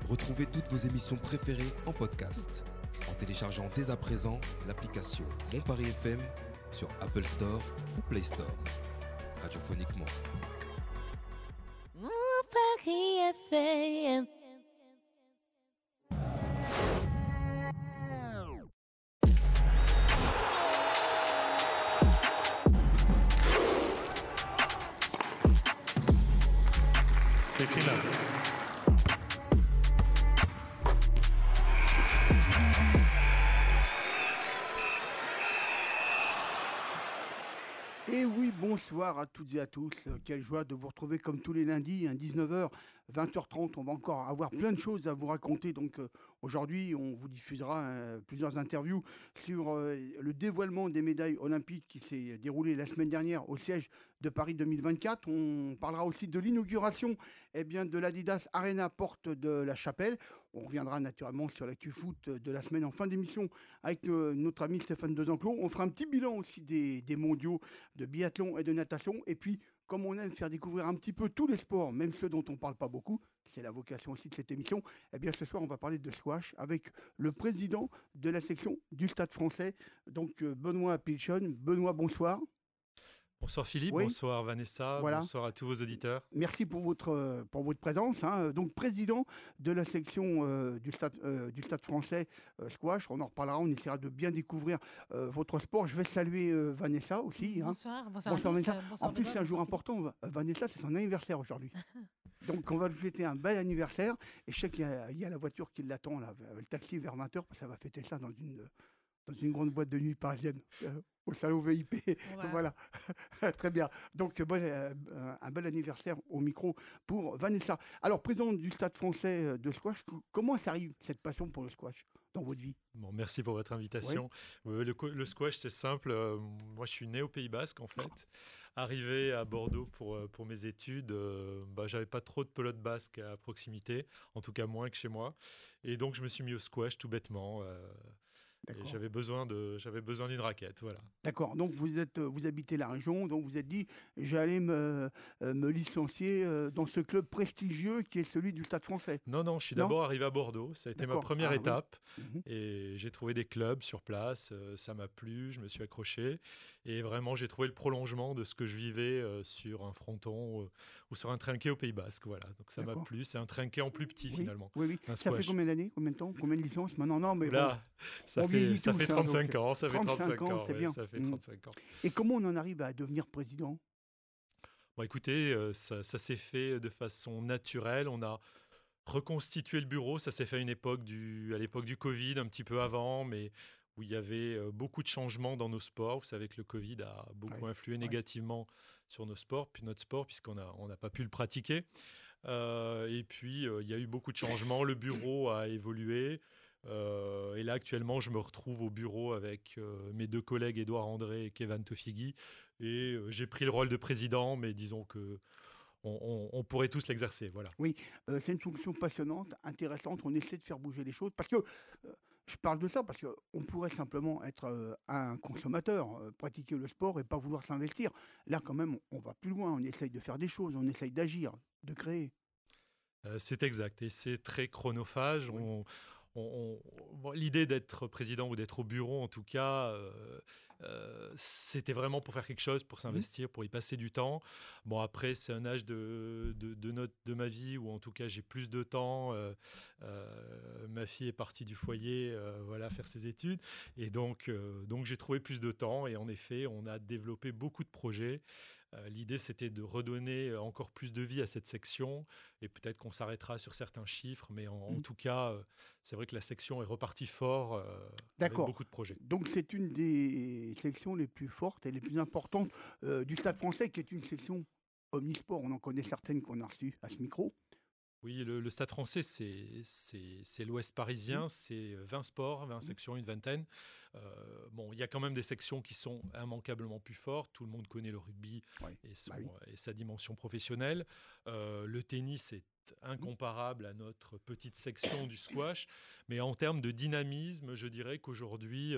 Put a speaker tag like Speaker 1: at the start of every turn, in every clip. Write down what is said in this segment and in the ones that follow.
Speaker 1: Retrouvez toutes vos émissions préférées en podcast en téléchargeant dès à présent l'application Mon Paris FM sur Apple Store ou Play Store. Radiophoniquement.
Speaker 2: Mon Paris FM.
Speaker 3: C'est là.
Speaker 4: Et oui, bonsoir à toutes et à tous. Quelle joie de vous retrouver comme tous les lundis, à 19h, 20h30. On va encore avoir plein de choses à vous raconter. Donc aujourd'hui, on vous diffusera plusieurs interviews sur le dévoilement des médailles olympiques qui s'est déroulé la semaine dernière au siège de Paris 2024. On parlera aussi de l'inauguration de l'Adidas Arena Porte de la Chapelle. On reviendra naturellement sur l'actu foot de la semaine en fin d'émission avec notre ami Stéphane Desenclos. On fera un petit bilan aussi des mondiaux de biathlon et de natation. Et puis, comme on aime faire découvrir un petit peu tous les sports, même ceux dont on ne parle pas beaucoup, c'est la vocation aussi de cette émission, ce soir, on va parler de squash avec le président de la section du Stade français, donc Benoît Pilchon. Benoît, bonsoir.
Speaker 3: Bonsoir Philippe,
Speaker 4: Oui.
Speaker 3: Bonsoir Vanessa,
Speaker 4: Voilà.
Speaker 3: Bonsoir à tous vos auditeurs.
Speaker 4: Merci pour votre présence. Donc, président de la section du Stade français squash. On en reparlera, on essaiera de bien découvrir votre sport. Je vais saluer Vanessa aussi.
Speaker 5: Bonsoir,
Speaker 4: Bonsoir
Speaker 5: à tous,
Speaker 4: Vanessa.
Speaker 5: bonsoir
Speaker 4: En plus,
Speaker 5: Benoît,
Speaker 4: c'est un jour
Speaker 5: bonsoir
Speaker 4: important. Vanessa, c'est son anniversaire aujourd'hui. Donc, on va lui fêter un bel anniversaire. Et je sais qu'il y a la voiture qui l'attend, là, le taxi vers 20h, parce que ça va fêter ça dans une grande boîte de nuit parisienne, au salon VIP. Voilà, très bien. Donc, un bel anniversaire au micro pour Vanessa. Alors, président du Stade français de squash, comment ça arrive, cette passion pour le squash dans votre vie?
Speaker 3: Bon, merci pour votre invitation. Le squash, c'est simple. Moi, je suis né au Pays Basque, en fait. Arrivé à Bordeaux pour mes études, j'avais pas trop de pelote basque à proximité, en tout cas moins que chez moi. Et donc, je me suis mis au squash tout bêtement. Et j'avais besoin d'une raquette, voilà.
Speaker 4: D'accord, donc vous habitez la région, donc vous êtes dit, j'allais me licencier dans ce club prestigieux qui est celui du Stade français.
Speaker 3: Non, je suis d'abord arrivé à Bordeaux, ça a été ma
Speaker 4: D'accord.
Speaker 3: première
Speaker 4: Oui.
Speaker 3: étape.
Speaker 4: Mhm.
Speaker 3: Et j'ai trouvé des clubs sur place, ça m'a plu, je me suis accroché. Et vraiment, j'ai trouvé le prolongement de ce que je vivais sur un fronton ou sur un trinquet au Pays Basque, voilà. Donc ça m'a
Speaker 4: D'accord.
Speaker 3: plu, c'est un trinquet en plus petit
Speaker 4: Oui,
Speaker 3: finalement.
Speaker 4: oui.
Speaker 3: Un
Speaker 4: Ça fait
Speaker 3: squash.
Speaker 4: combien d'années, combien de temps, combien de licences maintenant? Non, mais bon,
Speaker 3: Là,
Speaker 4: on vieillit
Speaker 3: ça
Speaker 4: tous,
Speaker 3: fait
Speaker 4: hein,
Speaker 3: 35
Speaker 4: donc,
Speaker 3: ans, ça fait 35 ans,
Speaker 4: c'est
Speaker 3: ouais,
Speaker 4: bien.
Speaker 3: ça fait
Speaker 4: Mhm.
Speaker 3: 35 ans.
Speaker 4: Et comment on en arrive à devenir président?
Speaker 3: Bon, écoutez, ça s'est fait de façon naturelle. On a reconstitué le bureau. Ça s'est fait à l'époque du Covid, un petit peu avant, mais où il y avait beaucoup de changements dans nos sports. Vous savez que le Covid a beaucoup influé négativement sur nos sports, puis notre sport, on n'a pas pu le pratiquer. Et puis, il y a eu beaucoup de changements. Le bureau a évolué. Et là, actuellement, je me retrouve au bureau avec mes deux collègues, Édouard André et Kevin Tofigui. Et j'ai pris le rôle de président, mais disons que on pourrait tous l'exercer. Voilà.
Speaker 4: Oui, c'est une fonction passionnante, intéressante. On essaie de faire bouger les choses. Parce que je parle de ça parce qu'on pourrait simplement être un consommateur, pratiquer le sport et pas vouloir s'investir. Là, quand même, on va plus loin. On essaye de faire des choses, on essaye d'agir, de créer.
Speaker 3: C'est exact. Et c'est très chronophage.
Speaker 4: Oui.
Speaker 3: L'idée d'être président ou d'être au bureau, en tout cas, c'était vraiment pour faire quelque chose, pour s'investir, pour y passer du temps. Bon, après, c'est un âge de ma vie où, en tout cas, j'ai plus de temps. Ma fille est partie du foyer, faire ses études. Et donc j'ai trouvé plus de temps. Et en effet, on a développé beaucoup de projets. L'idée, c'était de redonner encore plus de vie à cette section et peut-être qu'on s'arrêtera sur certains chiffres, mais en tout cas, c'est vrai que la section est repartie fort avec
Speaker 4: D'accord.
Speaker 3: beaucoup de projets.
Speaker 4: Donc c'est une des sections les plus fortes et les plus importantes du Stade français, qui est une section omnisport. On en connaît certaines qu'on a reçues à ce micro.
Speaker 3: Oui, le Stade français, c'est l'Ouest parisien, c'est 20 sports, 20 sections, une vingtaine. Il y a quand même des sections qui sont immanquablement plus fortes. Tout le monde connaît le rugby et sa dimension professionnelle. Le tennis est incomparable à notre petite section du squash. Mais en termes de dynamisme, je dirais qu'aujourd'hui,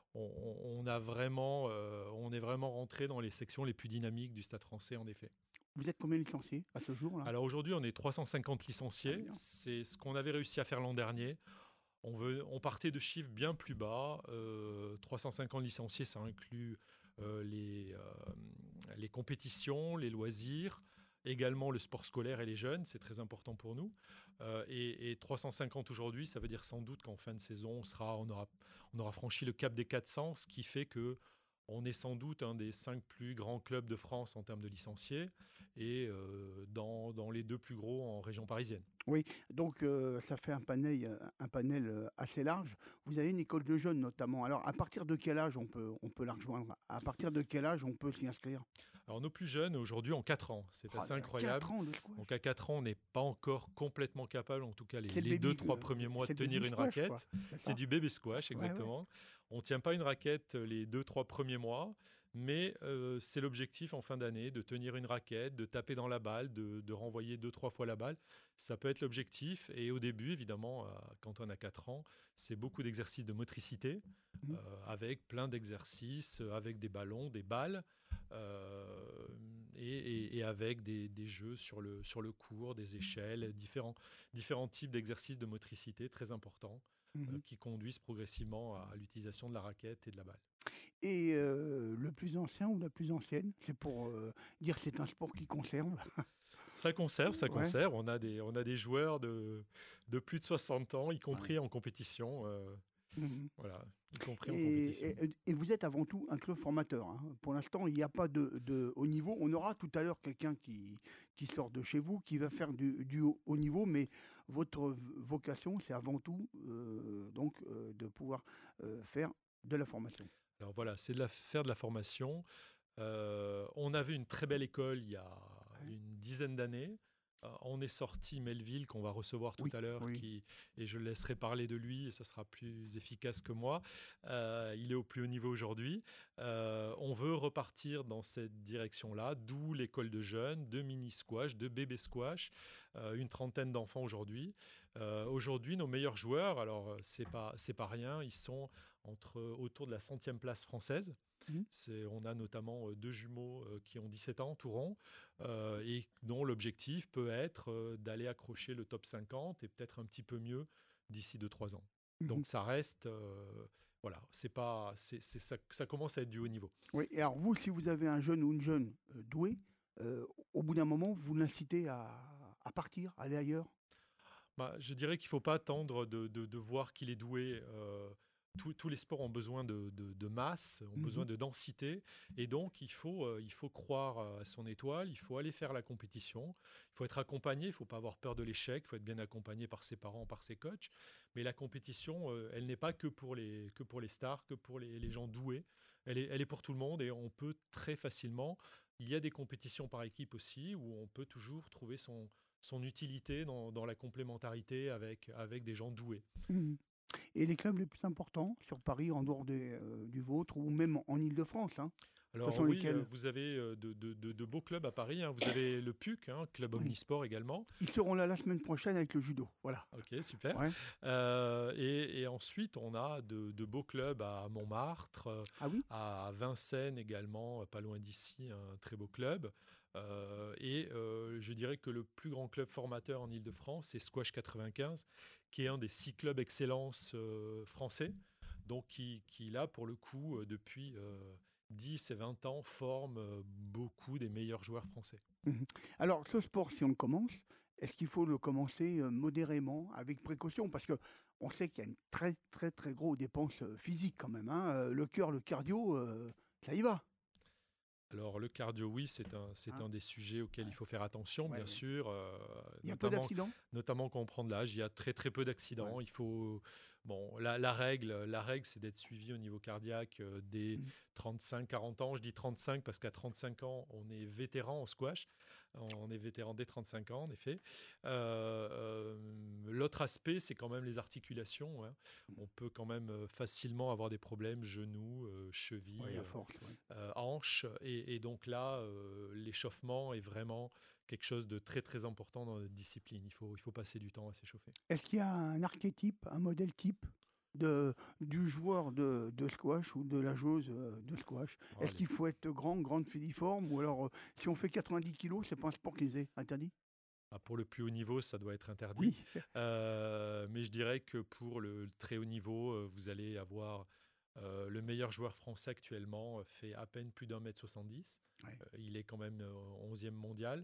Speaker 3: on est vraiment rentré dans les sections les plus dynamiques du Stade français, en effet.
Speaker 4: Vous êtes combien de licenciés à ce jour là?
Speaker 3: Alors aujourd'hui, on est 350
Speaker 4: Ah,
Speaker 3: licenciés.
Speaker 4: bien.
Speaker 3: C'est ce qu'on avait réussi à faire l'an dernier. On partait de chiffres bien plus bas. 350 licenciés, ça inclut euh, les, euh, les compétitions, les loisirs, également le sport scolaire et les jeunes. C'est très important pour nous. Et 350 aujourd'hui, ça veut dire sans doute qu'en fin de saison, on aura franchi le cap des 400, ce qui fait que on est sans doute un des 5 plus grands clubs de France en termes de licenciés et dans les 2 plus gros en région parisienne.
Speaker 4: Oui, donc ça fait un panel assez large. Vous avez une école de jeunes notamment. Alors, à partir de quel âge on peut la rejoindre? À partir de quel âge on peut s'y inscrire?
Speaker 3: Alors nos plus jeunes aujourd'hui ont 4 ans, c'est
Speaker 4: Ah,
Speaker 3: assez
Speaker 4: il y a 4
Speaker 3: incroyable.
Speaker 4: ans de squash.
Speaker 3: Donc à 4 ans, on n'est pas encore complètement capable, en tout cas
Speaker 4: C'est le
Speaker 3: les
Speaker 4: baby,
Speaker 3: 2-3 premiers mois,
Speaker 4: c'est
Speaker 3: de
Speaker 4: le baby
Speaker 3: tenir une
Speaker 4: squash, quoi.
Speaker 3: raquette.
Speaker 4: C'est
Speaker 3: C'est
Speaker 4: ça?
Speaker 3: du bébé squash,
Speaker 4: Ouais, ouais.
Speaker 3: exactement. On ne tient pas une raquette les 2-3 premiers mois, mais c'est l'objectif en fin d'année, de tenir une raquette, de taper dans la balle, de renvoyer 2-3 fois la balle. Ça peut être l'objectif. Et au début, évidemment, quand on a 4 ans, c'est beaucoup d'exercices de motricité,
Speaker 4: Mhm.
Speaker 3: avec plein d'exercices, avec des ballons, des balles. euh, et avec des jeux sur le court, des échelles, différents types d'exercices de motricité très importants
Speaker 4: Mhm.
Speaker 3: qui conduisent progressivement à l'utilisation de la raquette et de la balle.
Speaker 4: Et le plus ancien ou la plus ancienne, c'est pour dire que c'est un sport qui conserve.
Speaker 3: Ça conserve, ça
Speaker 4: Ouais.
Speaker 3: conserve. On a des joueurs de plus de 60 ans, y
Speaker 4: Ouais.
Speaker 3: compris en compétition.
Speaker 4: Mhm.
Speaker 3: Voilà, y compris en compétition.
Speaker 4: Et vous êtes avant tout un club formateur, hein. Pour l'instant, il n'y a pas de haut niveau. On aura tout à l'heure quelqu'un qui sort de chez vous, qui va faire du haut niveau, mais votre vocation, c'est avant tout de pouvoir faire de la formation.
Speaker 3: Alors voilà, c'est faire de la formation. On avait une très belle école il y a
Speaker 4: Ouais.
Speaker 3: une dizaine d'années. On est sorti Melville, qu'on va recevoir tout
Speaker 4: Oui,
Speaker 3: à l'heure,
Speaker 4: oui.
Speaker 3: et je le laisserai parler de lui, et ça sera plus efficace que moi. Il est au plus haut niveau aujourd'hui. On veut repartir dans cette direction-là, d'où l'école de jeunes, de mini-squash, de bébé squash, une trentaine d'enfants aujourd'hui. Aujourd'hui, nos meilleurs joueurs, alors c'est pas rien, ils sont autour de la 100e place française.
Speaker 4: Mhm.
Speaker 3: On a notamment 2 jumeaux qui ont 17 ans, tout rond, et dont l'objectif peut être d'aller accrocher le top 50 et peut-être un petit peu mieux d'ici 2-3 ans.
Speaker 4: Mhm.
Speaker 3: Donc ça reste, voilà, c'est pas, ça commence à être du haut niveau.
Speaker 4: Oui, et alors vous, si vous avez un jeune ou une jeune douée, euh, au bout d'un moment, vous l'incitez à partir, à aller ailleurs.
Speaker 3: Bah, je dirais qu'il ne faut pas attendre de voir qu'il est doué. Tous les sports ont besoin de masse, ont
Speaker 4: Mhm.
Speaker 3: besoin de densité. Et donc, il faut croire à son étoile, il faut aller faire la compétition, il faut être accompagné, il ne faut pas avoir peur de l'échec, il faut être bien accompagné par ses parents, par ses coachs. Mais la compétition, elle n'est pas que pour les stars, que pour les gens doués. Elle est pour tout le monde et on peut très facilement. Il y a des compétitions par équipe aussi où on peut toujours trouver son utilité dans la complémentarité avec des gens doués.
Speaker 4: Mhm. Et les clubs les plus importants sur Paris, en dehors du vôtre, ou même en Île-de-France, hein, ce
Speaker 3: Alors
Speaker 4: sont
Speaker 3: oui,
Speaker 4: lesquels?
Speaker 3: vous avez de beaux clubs à Paris, hein. Vous avez le PUC, hein, Club
Speaker 4: Oui.
Speaker 3: Omnisport également.
Speaker 4: Ils seront là la semaine prochaine avec le judo. Voilà.
Speaker 3: Ok, super.
Speaker 4: Ouais.
Speaker 3: Et ensuite, on a de beaux clubs à Montmartre,
Speaker 4: Ah oui?
Speaker 3: à Vincennes également, pas loin d'ici, un très beau club. Je dirais que le plus grand club formateur en Île-de-France, c'est Squash 95, qui est un des 6 clubs excellence français, donc qui là, pour le coup, depuis 10 et 20 ans, forme beaucoup des meilleurs joueurs français.
Speaker 4: Mhm. Alors, ce sport, si on le commence, est-ce qu'il faut le commencer modérément, avec précaution? Parce que on sait qu'il y a une très, très, très grosse dépense physique quand même, hein. Le cœur, le cardio, ça y va.
Speaker 3: Alors le cardio, oui, c'est
Speaker 4: Hein.
Speaker 3: un des sujets auxquels il
Speaker 4: Ouais,
Speaker 3: faut faire attention,
Speaker 4: ouais,
Speaker 3: bien
Speaker 4: ouais.
Speaker 3: sûr,
Speaker 4: Il y a peu
Speaker 3: notamment,
Speaker 4: d'accidents?
Speaker 3: notamment quand on prend de l'âge. Il y a très peu
Speaker 4: Ouais.
Speaker 3: d'accidents. Il faut, bon, la règle, c'est d'être suivi au niveau cardiaque dès
Speaker 4: Mhm.
Speaker 3: 35-40 ans. Je dis 35 parce qu'à 35 ans, on est vétéran en squash. On est vétéran dès 35 ans, en effet. L'autre aspect, c'est quand même les articulations, hein. On peut quand même facilement avoir des problèmes genoux,
Speaker 4: Ouais,
Speaker 3: chevilles,
Speaker 4: à force. Ouais.
Speaker 3: hanches. Et donc là, l'échauffement est vraiment quelque chose de très important dans notre discipline. Il faut passer du temps à s'échauffer.
Speaker 4: Est-ce qu'il y a un archétype, un modèle type du joueur de squash ou de la joueuse de squash?
Speaker 3: Oh,
Speaker 4: Est-ce qu'il faut être grande, filiforme, ou alors si on fait 90 kilos, c'est pas un sport qui est interdit?
Speaker 3: Pour le plus haut niveau, ça doit être interdit.
Speaker 4: Oui.
Speaker 3: Mais je dirais que pour le très haut niveau, vous allez avoir le meilleur joueur français actuellement fait à peine plus d'1,70 m.
Speaker 4: Ouais.
Speaker 3: Il est quand même 11e mondial.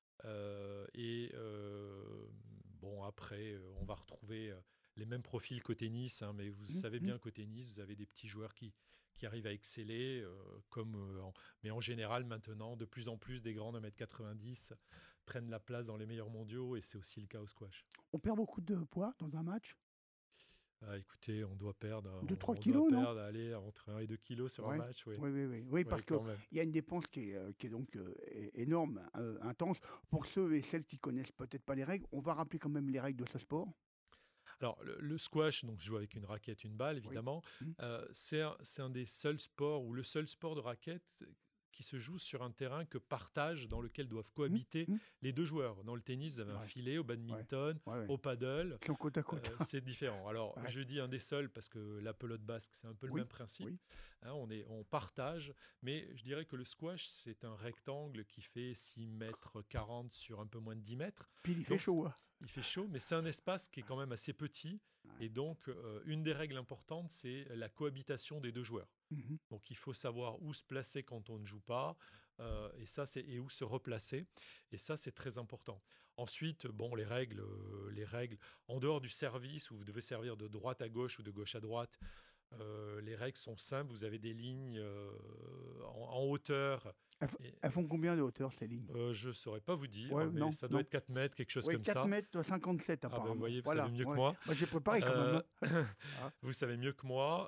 Speaker 3: Bon, après, on va retrouver les mêmes profils qu'au tennis, hein, mais vous savez
Speaker 4: Mhm.
Speaker 3: bien qu'au tennis, vous avez des petits joueurs qui arrivent à exceller, mais en général, maintenant, de plus en plus, des grands d'1,90 m prennent la place dans les meilleurs mondiaux, et c'est aussi le cas au squash.
Speaker 4: On perd beaucoup de poids dans un match?
Speaker 3: Écoutez, on doit perdre,
Speaker 4: 2-3
Speaker 3: on doit
Speaker 4: kilos, non?
Speaker 3: perdre allez, entre 1 et 2 kilos sur un
Speaker 4: Ouais.
Speaker 3: match, oui,
Speaker 4: Oui,
Speaker 3: oui,
Speaker 4: parce qu'il
Speaker 3: quand même.
Speaker 4: y a une dépense qui est donc énorme, intense. Pour ceux et celles qui connaissent peut-être pas les règles, on va rappeler quand même les règles de ce sport.
Speaker 3: Alors, le squash, donc je joue avec une raquette, une balle,
Speaker 4: Oui.
Speaker 3: évidemment.
Speaker 4: Mhm.
Speaker 3: C'est un des seuls sports, ou le seul sport de raquette qui se joue sur un terrain que partagent, dans lequel doivent
Speaker 4: Mhm.
Speaker 3: cohabiter
Speaker 4: Mhm.
Speaker 3: les deux joueurs. Dans le tennis, vous avez un
Speaker 4: Ouais.
Speaker 3: filet, au badminton,
Speaker 4: Ouais.
Speaker 3: au paddle.
Speaker 4: Ils sont côte à côte.
Speaker 3: C'est différent. Alors,
Speaker 4: Ouais.
Speaker 3: je dis un des seuls parce que la pelote basque, c'est un peu le
Speaker 4: Oui,
Speaker 3: même principe.
Speaker 4: oui.
Speaker 3: Hein, on partage, mais je dirais que le squash, c'est un rectangle qui fait 6,40 m sur un peu moins de 10 mètres.
Speaker 4: Puis il fait
Speaker 3: Donc,
Speaker 4: chaud, hein.
Speaker 3: il fait chaud, mais c'est un espace qui est quand même assez petit.
Speaker 4: Ouais.
Speaker 3: Et donc, une des règles importantes, c'est la cohabitation des deux joueurs.
Speaker 4: Mhm.
Speaker 3: Donc, il faut savoir où se placer quand on ne joue pas, et où se replacer. Et ça, c'est très important. Ensuite, bon, les règles, en dehors du service où vous devez servir de droite à gauche ou de gauche à droite, les règles sont simples. Vous avez des lignes en hauteur.
Speaker 4: Elles font combien de hauteur, ces lignes?
Speaker 3: Je ne saurais pas vous dire,
Speaker 4: Ouais,
Speaker 3: mais
Speaker 4: non,
Speaker 3: ça doit
Speaker 4: non.
Speaker 3: être 4 mètres, quelque chose
Speaker 4: Oui,
Speaker 3: comme
Speaker 4: 4
Speaker 3: ça.
Speaker 4: mètres 57
Speaker 3: Ah ben, vous
Speaker 4: apparemment.
Speaker 3: voyez, vous
Speaker 4: Voilà,
Speaker 3: savez mieux que
Speaker 4: ouais.
Speaker 3: moi.
Speaker 4: Moi, j'ai préparé quand même, hein. Ah.
Speaker 3: Vous savez mieux que moi.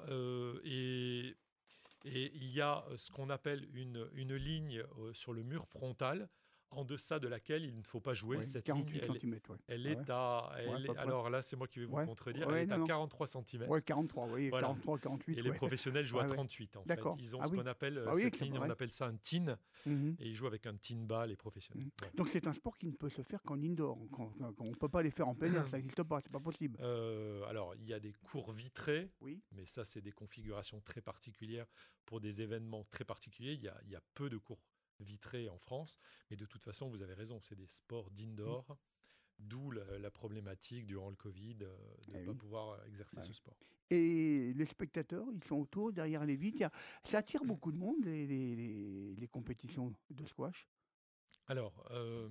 Speaker 3: Et il y a ce qu'on appelle une ligne sur le mur frontal, en deçà de laquelle il ne faut pas jouer.
Speaker 4: Ouais,
Speaker 3: Cette ligne,
Speaker 4: 48 centimètres, ouais.
Speaker 3: elle
Speaker 4: Ah ouais.
Speaker 3: est à...
Speaker 4: Ouais, à peu près.
Speaker 3: Alors là, c'est moi qui vais vous
Speaker 4: Ouais.
Speaker 3: contredire.
Speaker 4: Ouais,
Speaker 3: Elle est à
Speaker 4: non.
Speaker 3: 43 cm.
Speaker 4: Ouais, 43, oui,
Speaker 3: Voilà.
Speaker 4: 43, 48,
Speaker 3: Et les
Speaker 4: ouais.
Speaker 3: professionnels jouent à
Speaker 4: Ouais.
Speaker 3: 38, en fait.
Speaker 4: D'accord.
Speaker 3: Ils ont
Speaker 4: Ah
Speaker 3: ce
Speaker 4: oui.
Speaker 3: qu'on appelle,
Speaker 4: Bah oui,
Speaker 3: cette
Speaker 4: c'est
Speaker 3: ligne,
Speaker 4: vrai.
Speaker 3: on appelle ça un tin.
Speaker 4: Mhm.
Speaker 3: Et ils jouent avec un tin bas, les professionnels.
Speaker 4: Mhm.
Speaker 3: Voilà.
Speaker 4: Donc c'est un sport qui ne peut se faire qu'en indoor. On ne peut pas les faire en plein air, ça n'existe pas, c'est pas possible.
Speaker 3: Alors, il y a des cours vitrés,
Speaker 4: Oui.
Speaker 3: mais ça, c'est des configurations très particulières pour des événements très particuliers. Il y a peu de cours vitrés en France, mais de toute façon, vous avez raison, c'est des sports d'indoor, d'où la problématique durant le Covid de ne pas
Speaker 4: Oui.
Speaker 3: pouvoir exercer
Speaker 4: Ouais.
Speaker 3: ce sport.
Speaker 4: Et les spectateurs, ils sont autour, derrière les vitres. Ça attire beaucoup de monde, les compétitions de squash.
Speaker 3: Alors,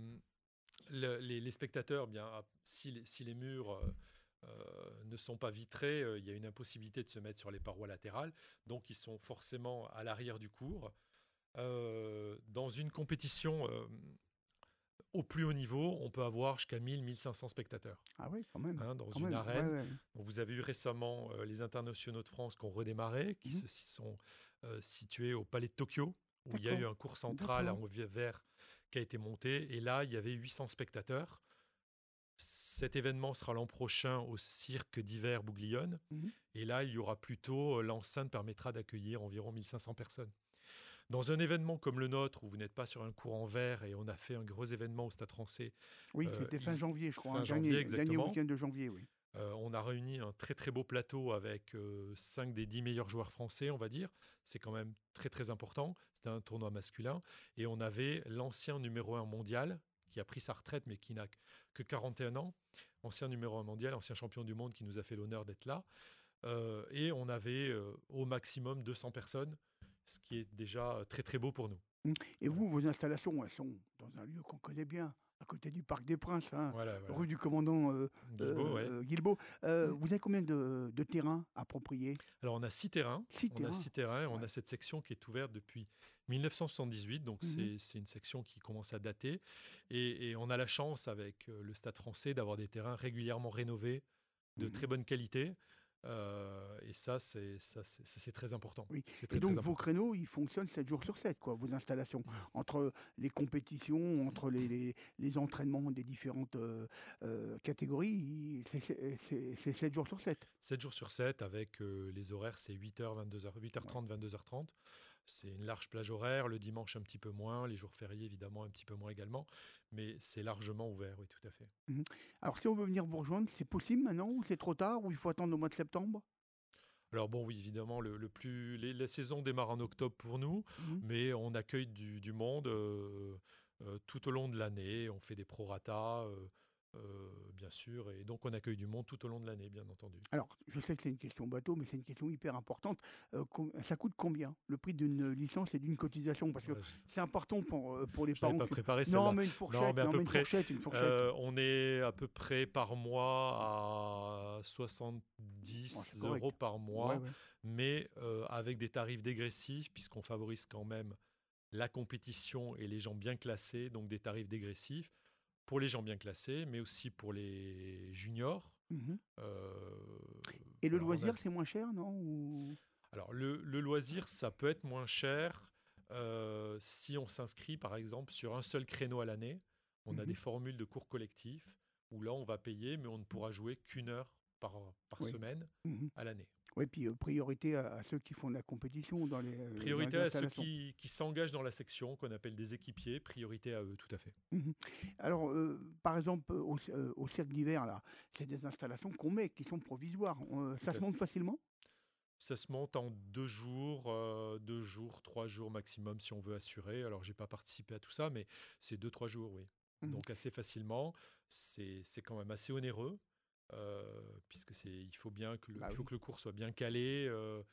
Speaker 3: les spectateurs, bien, si les murs ne sont pas vitrés, il y a une impossibilité de se mettre sur les parois latérales, donc ils sont forcément à l'arrière du cours. Dans une compétition au plus haut niveau, on peut avoir jusqu'à 1000-1500 spectateurs,
Speaker 4: Ah oui, quand même.
Speaker 3: dans
Speaker 4: Quand
Speaker 3: une
Speaker 4: même.
Speaker 3: arène.
Speaker 4: Ouais.
Speaker 3: Donc, vous avez eu récemment les internationaux de France qui ont redémarré, qui
Speaker 4: Mhm.
Speaker 3: se sont situés au Palais de Tokyo, où il y a eu
Speaker 4: D'accord.
Speaker 3: un cours central en verre qui a été monté. Et là, il y avait 800 spectateurs. Cet événement sera l'an prochain au cirque d'hiver Bouglione.
Speaker 4: Mhm.
Speaker 3: Et là, il y aura plutôt, l'enceinte permettra d'accueillir environ 1500 personnes. Dans un événement comme le nôtre, où vous n'êtes pas sur un cours en verre, et on a fait un gros événement au Stade Français.
Speaker 4: Oui, c'était fin janvier, je crois.
Speaker 3: Fin
Speaker 4: Hein,
Speaker 3: janvier,
Speaker 4: dernier
Speaker 3: exactement.
Speaker 4: week-end de janvier, oui.
Speaker 3: On a réuni un très très beau plateau avec 5 des 10 meilleurs joueurs français, on va dire. C'est quand même très très important. C'était un tournoi masculin. Et on avait l'ancien numéro 1 mondial, qui a pris sa retraite, mais qui n'a que 41 ans. Ancien numéro 1 mondial, ancien champion du monde, qui nous a fait l'honneur d'être là. Et on avait au maximum 200 personnes, ce qui est déjà très très beau pour nous.
Speaker 4: Et vous, vos installations, elles sont dans un lieu qu'on connaît bien, à côté du Parc des Princes, hein,
Speaker 3: Voilà.
Speaker 4: rue du commandant
Speaker 3: Guilbault, ouais.
Speaker 4: Guilbault. Vous avez combien de terrains appropriés?
Speaker 3: Alors, on a 6 terrains.
Speaker 4: 6 terrains.
Speaker 3: 6 terrains. On
Speaker 4: Ouais.
Speaker 3: a cette section qui est ouverte depuis 1978. Donc,
Speaker 4: Mhm.
Speaker 3: c'est une section qui commence à dater. Et on a la chance, avec le Stade Français, d'avoir des terrains régulièrement rénovés, de
Speaker 4: Mhm.
Speaker 3: très bonne qualité. Et ça, c'est très important.
Speaker 4: Oui.
Speaker 3: C'est
Speaker 4: Et
Speaker 3: très,
Speaker 4: donc,
Speaker 3: très
Speaker 4: vos
Speaker 3: important.
Speaker 4: créneaux, ils fonctionnent 7 jours sur 7, quoi, vos installations. Entre les compétitions, entre les entraînements des différentes catégories, c'est 7 jours sur 7.
Speaker 3: 7 jours sur 7, avec les horaires, c'est 8h, 22h, 8h30, 22h30. C'est une large plage horaire. Le dimanche, un petit peu moins. Les jours fériés, évidemment, un petit peu moins également. Mais c'est largement ouvert, oui, tout à fait.
Speaker 4: Mhm. Alors, si on veut venir vous rejoindre, c'est possible maintenant ou c'est trop tard ou il faut attendre au mois de septembre?
Speaker 3: Alors bon, oui, évidemment, la saison démarre en octobre pour nous,
Speaker 4: Mhm.
Speaker 3: mais on accueille du monde tout au long de l'année. On fait des prorata, bien sûr, et donc on accueille du monde tout au long de l'année, bien entendu.
Speaker 4: Alors, je sais que c'est une question bateau, mais c'est une question hyper importante. Ça coûte combien le prix d'une licence et d'une cotisation? Parce que
Speaker 3: Ouais,
Speaker 4: c'est important pour les
Speaker 3: je l'avais
Speaker 4: parents
Speaker 3: pas
Speaker 4: que...
Speaker 3: préparé
Speaker 4: Non,
Speaker 3: celle-là.
Speaker 4: mais une
Speaker 3: Non,
Speaker 4: fourchette,
Speaker 3: mais à
Speaker 4: non,
Speaker 3: peu
Speaker 4: mais une
Speaker 3: près,
Speaker 4: fourchette, une fourchette.
Speaker 3: on est à peu près par mois à
Speaker 4: Oh,
Speaker 3: 70
Speaker 4: c'est
Speaker 3: euros
Speaker 4: correct.
Speaker 3: par
Speaker 4: Ouais,
Speaker 3: mois,
Speaker 4: ouais.
Speaker 3: mais avec des tarifs dégressifs, puisqu'on favorise quand même la compétition et les gens bien classés, donc des tarifs dégressifs pour les gens bien classés, mais aussi pour les juniors.
Speaker 4: Mhm.
Speaker 3: Euh,
Speaker 4: Et le
Speaker 3: voilà,
Speaker 4: loisir, c'est moins cher, non? Ou...
Speaker 3: alors le loisir, ça peut être moins cher si on s'inscrit par exemple sur un seul créneau à l'année. On a
Speaker 4: Mhm.
Speaker 3: des formules de cours collectifs où là on va payer, mais on ne pourra jouer qu'une heure par
Speaker 4: Oui.
Speaker 3: semaine
Speaker 4: Mhm.
Speaker 3: à l'année.
Speaker 4: Oui, puis priorité à ceux qui font de la compétition dans les
Speaker 3: Priorité à ceux
Speaker 4: installations.
Speaker 3: qui s'engagent dans la section, qu'on appelle des équipiers, priorité à eux, tout à fait.
Speaker 4: Mhm. Alors, par exemple, au cirque d'hiver, là, c'est des installations qu'on met, qui sont provisoires.
Speaker 3: Tout
Speaker 4: Ça
Speaker 3: à
Speaker 4: se
Speaker 3: fait.
Speaker 4: monte facilement?
Speaker 3: Ça se monte en 2 jours, 3 jours maximum si on veut assurer. Alors, j'ai pas participé à tout ça, mais c'est 2, 3 jours, oui.
Speaker 4: Mhm.
Speaker 3: Donc assez facilement. C'est quand même assez onéreux, puisque il faut bien
Speaker 4: Bah
Speaker 3: il faut
Speaker 4: oui.
Speaker 3: que le cours soit bien calé,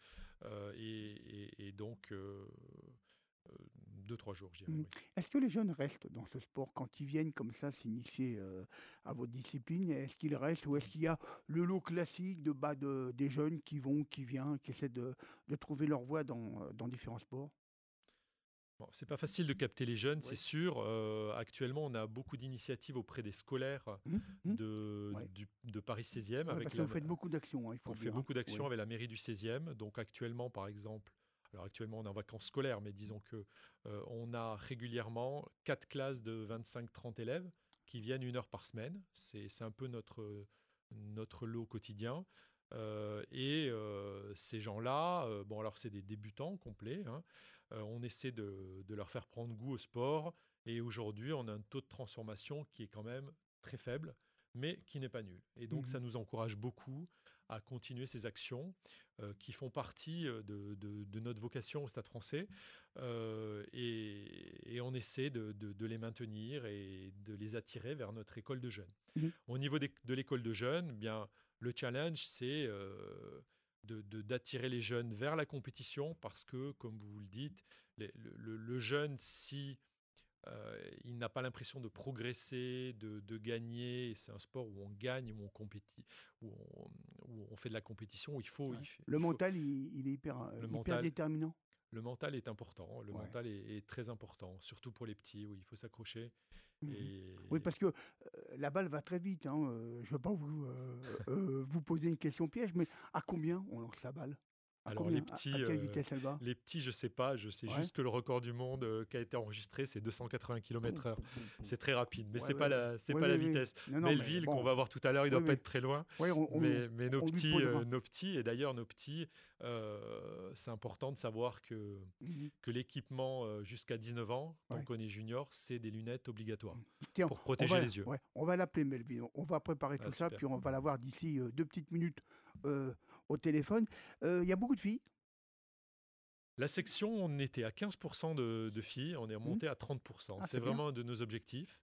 Speaker 3: et donc 2, 3 jours, je dirais,
Speaker 4: Mhm.
Speaker 3: oui.
Speaker 4: Est-ce que les jeunes restent dans ce sport quand ils viennent comme ça s'initier à votre discipline? Est-ce qu'ils restent ou est-ce qu'il y a le lot classique des jeunes qui vont, qui viennent, qui essaient de trouver leur voie dans différents sports?
Speaker 3: Bon, c'est pas facile de capter les jeunes, c'est
Speaker 4: Oui.
Speaker 3: sûr. Actuellement, on a beaucoup d'initiatives auprès des scolaires
Speaker 4: Mhm. Mhm. Ouais.
Speaker 3: de Paris 16e
Speaker 4: Ouais,
Speaker 3: avec
Speaker 4: parce que vous faites beaucoup d'actions, hein, il faut
Speaker 3: on
Speaker 4: le
Speaker 3: fait
Speaker 4: dire, hein.
Speaker 3: beaucoup d'actions
Speaker 4: Oui.
Speaker 3: avec la mairie du 16e. Donc actuellement, par exemple, alors actuellement on est en vacances scolaires, mais disons que on a régulièrement 4 classes de 25-30 élèves qui viennent 1 heure par semaine. C'est un peu notre lot quotidien. Ces gens-là, bon alors c'est des débutants complets, hein. On essaie de leur faire prendre goût au sport. Et aujourd'hui, on a un taux de transformation qui est quand même très faible, mais qui n'est pas nul. Et donc,
Speaker 4: Mhm.
Speaker 3: ça nous encourage beaucoup à continuer ces actions qui font partie de notre vocation au Stade français. Et on essaie de les maintenir et de les attirer vers notre école de jeunes.
Speaker 4: Mhm.
Speaker 3: Au niveau de l'école de jeunes, eh bien, le challenge, c'est d'attirer les jeunes vers la compétition parce que, comme vous le dites, le jeune, si il n'a pas l'impression de progresser, de gagner, et c'est un sport où on gagne, où on compétit, où où on fait de la compétition, où
Speaker 4: Ouais. Le mental, il est hyper,
Speaker 3: le
Speaker 4: hyper
Speaker 3: mental,
Speaker 4: déterminant.
Speaker 3: le mental est important, le
Speaker 4: Ouais.
Speaker 3: mental est très important, surtout pour les petits, où il faut s'accrocher.
Speaker 4: Mhm. Oui,
Speaker 3: Et
Speaker 4: parce que la balle va très vite, hein. Je ne veux pas vous poser une question piège, mais à combien on lance la balle? À
Speaker 3: alors les
Speaker 4: combien? À
Speaker 3: petits,
Speaker 4: quelle vitesse elle va?
Speaker 3: je sais pas, je sais
Speaker 4: Ouais.
Speaker 3: juste que le record du monde qui a été enregistré, c'est 280
Speaker 4: Poum,
Speaker 3: km/h.
Speaker 4: poum, poum, poum.
Speaker 3: C'est très rapide, mais
Speaker 4: Ouais, ouais, ouais.
Speaker 3: c'est
Speaker 4: Oui,
Speaker 3: pas la
Speaker 4: oui, oui.
Speaker 3: vitesse.
Speaker 4: Non, non, mais
Speaker 3: Melville, qu'on
Speaker 4: bon.
Speaker 3: va voir tout à l'heure, il
Speaker 4: Oui,
Speaker 3: doit pas
Speaker 4: oui.
Speaker 3: être très loin.
Speaker 4: Oui,
Speaker 3: Mais
Speaker 4: on lui posera.
Speaker 3: nos petits, et d'ailleurs nos petits, c'est important de savoir
Speaker 4: Mhm.
Speaker 3: que l'équipement jusqu'à 19 ans, tant
Speaker 4: Ouais.
Speaker 3: qu'on est junior, c'est des lunettes obligatoires
Speaker 4: Tiens,
Speaker 3: pour protéger les yeux.
Speaker 4: ouais, on va l'appeler Melville. On va préparer
Speaker 3: Ah,
Speaker 4: tout ça,
Speaker 3: super.
Speaker 4: puis on va l'avoir d'ici 2 petites minutes euh, au téléphone. Il y a beaucoup de filles.
Speaker 3: La section, on était à 15% de filles, on est
Speaker 4: Hmm.
Speaker 3: remonté à 30%.
Speaker 4: Ah,
Speaker 3: C'est
Speaker 4: c'est bien.
Speaker 3: vraiment un de nos objectifs.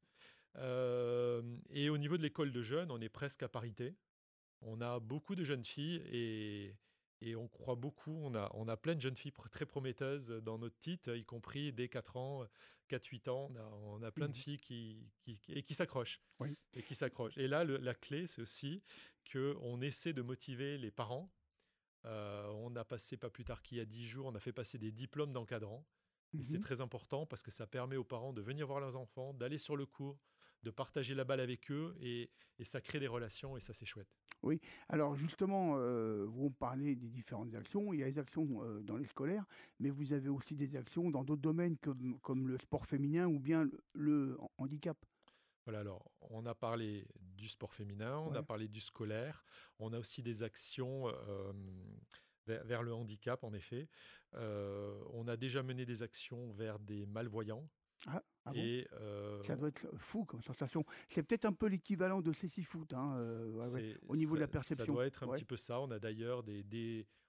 Speaker 3: Et au niveau de l'école de jeunes, on est presque à parité. On a beaucoup de jeunes filles et on croit beaucoup. On a plein de jeunes filles très prometteuses dans notre titre, y compris dès 4 ans, 4-8 ans. On a plein de
Speaker 4: Mhm.
Speaker 3: filles qui s'accrochent.
Speaker 4: Oui.
Speaker 3: Et qui s'accrochent. Et là, la clé, c'est aussi qu'on essaie de motiver les parents. On a passé, pas plus tard qu'il y a 10 jours, on a fait passer des diplômes d'encadrants. Et c'est
Speaker 4: Mhm.
Speaker 3: très important parce que ça permet aux parents de venir voir leurs enfants, d'aller sur le cours, de partager la balle avec eux et ça crée des relations et ça, c'est chouette.
Speaker 4: Oui. Alors justement, vous me parlez des différentes actions. Il y a les actions dans les scolaires, mais vous avez aussi des actions dans d'autres domaines comme le sport féminin ou bien le handicap.
Speaker 3: Voilà, alors on a parlé du sport féminin, on a
Speaker 4: Ouais.
Speaker 3: parlé du scolaire, on a aussi des actions vers le handicap, en effet. On a déjà mené des actions vers des malvoyants
Speaker 4: Ah, ah bon?
Speaker 3: et
Speaker 4: Ça doit être fou comme sensation. C'est peut-être un peu l'équivalent de cécifoot, hein, ouais, ouais, au niveau de la
Speaker 3: ça
Speaker 4: perception.
Speaker 3: doit être un
Speaker 4: Ouais.
Speaker 3: petit peu ça. On a d'ailleurs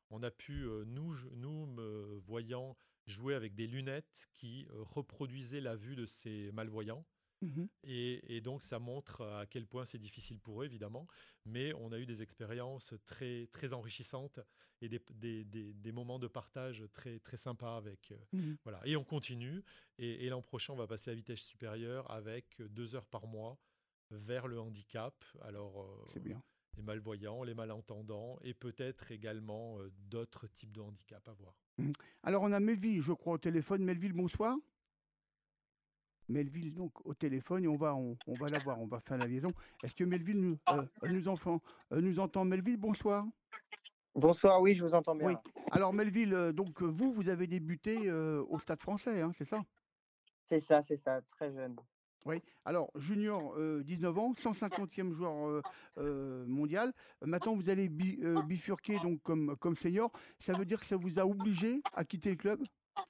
Speaker 3: on a pu, nous me voyant jouer avec des lunettes qui reproduisaient la vue de ces malvoyants.
Speaker 4: Mmh.
Speaker 3: Et donc, ça montre à quel point c'est difficile pour eux, évidemment. Mais on a eu des expériences très, très enrichissantes et des moments de partage très, très sympas avec.
Speaker 4: Mmh.
Speaker 3: Voilà. Et on continue. Et l'an prochain, on va passer à vitesse supérieure avec 2 heures par mois vers le handicap. Alors,
Speaker 4: C'est bien.
Speaker 3: les malvoyants, les malentendants et peut-être également d'autres types de handicap à voir.
Speaker 4: Mmh. Alors on a Melville, je crois, au téléphone. Melville, bonsoir. Melville, donc, au téléphone, et on va la voir, on va faire la liaison. Est-ce que Melville nous entend? Melville, bonsoir.
Speaker 5: Bonsoir, oui, je vous entends bien
Speaker 4: Oui.
Speaker 5: là.
Speaker 4: Alors Melville, donc vous avez débuté au Stade Français, hein, c'est ça?
Speaker 5: C'est ça, très jeune.
Speaker 4: Oui. Alors junior, 19 ans, 150e joueur mondial. Maintenant vous allez bifurquer donc comme senior. Ça veut dire que ça vous a obligé à quitter le club?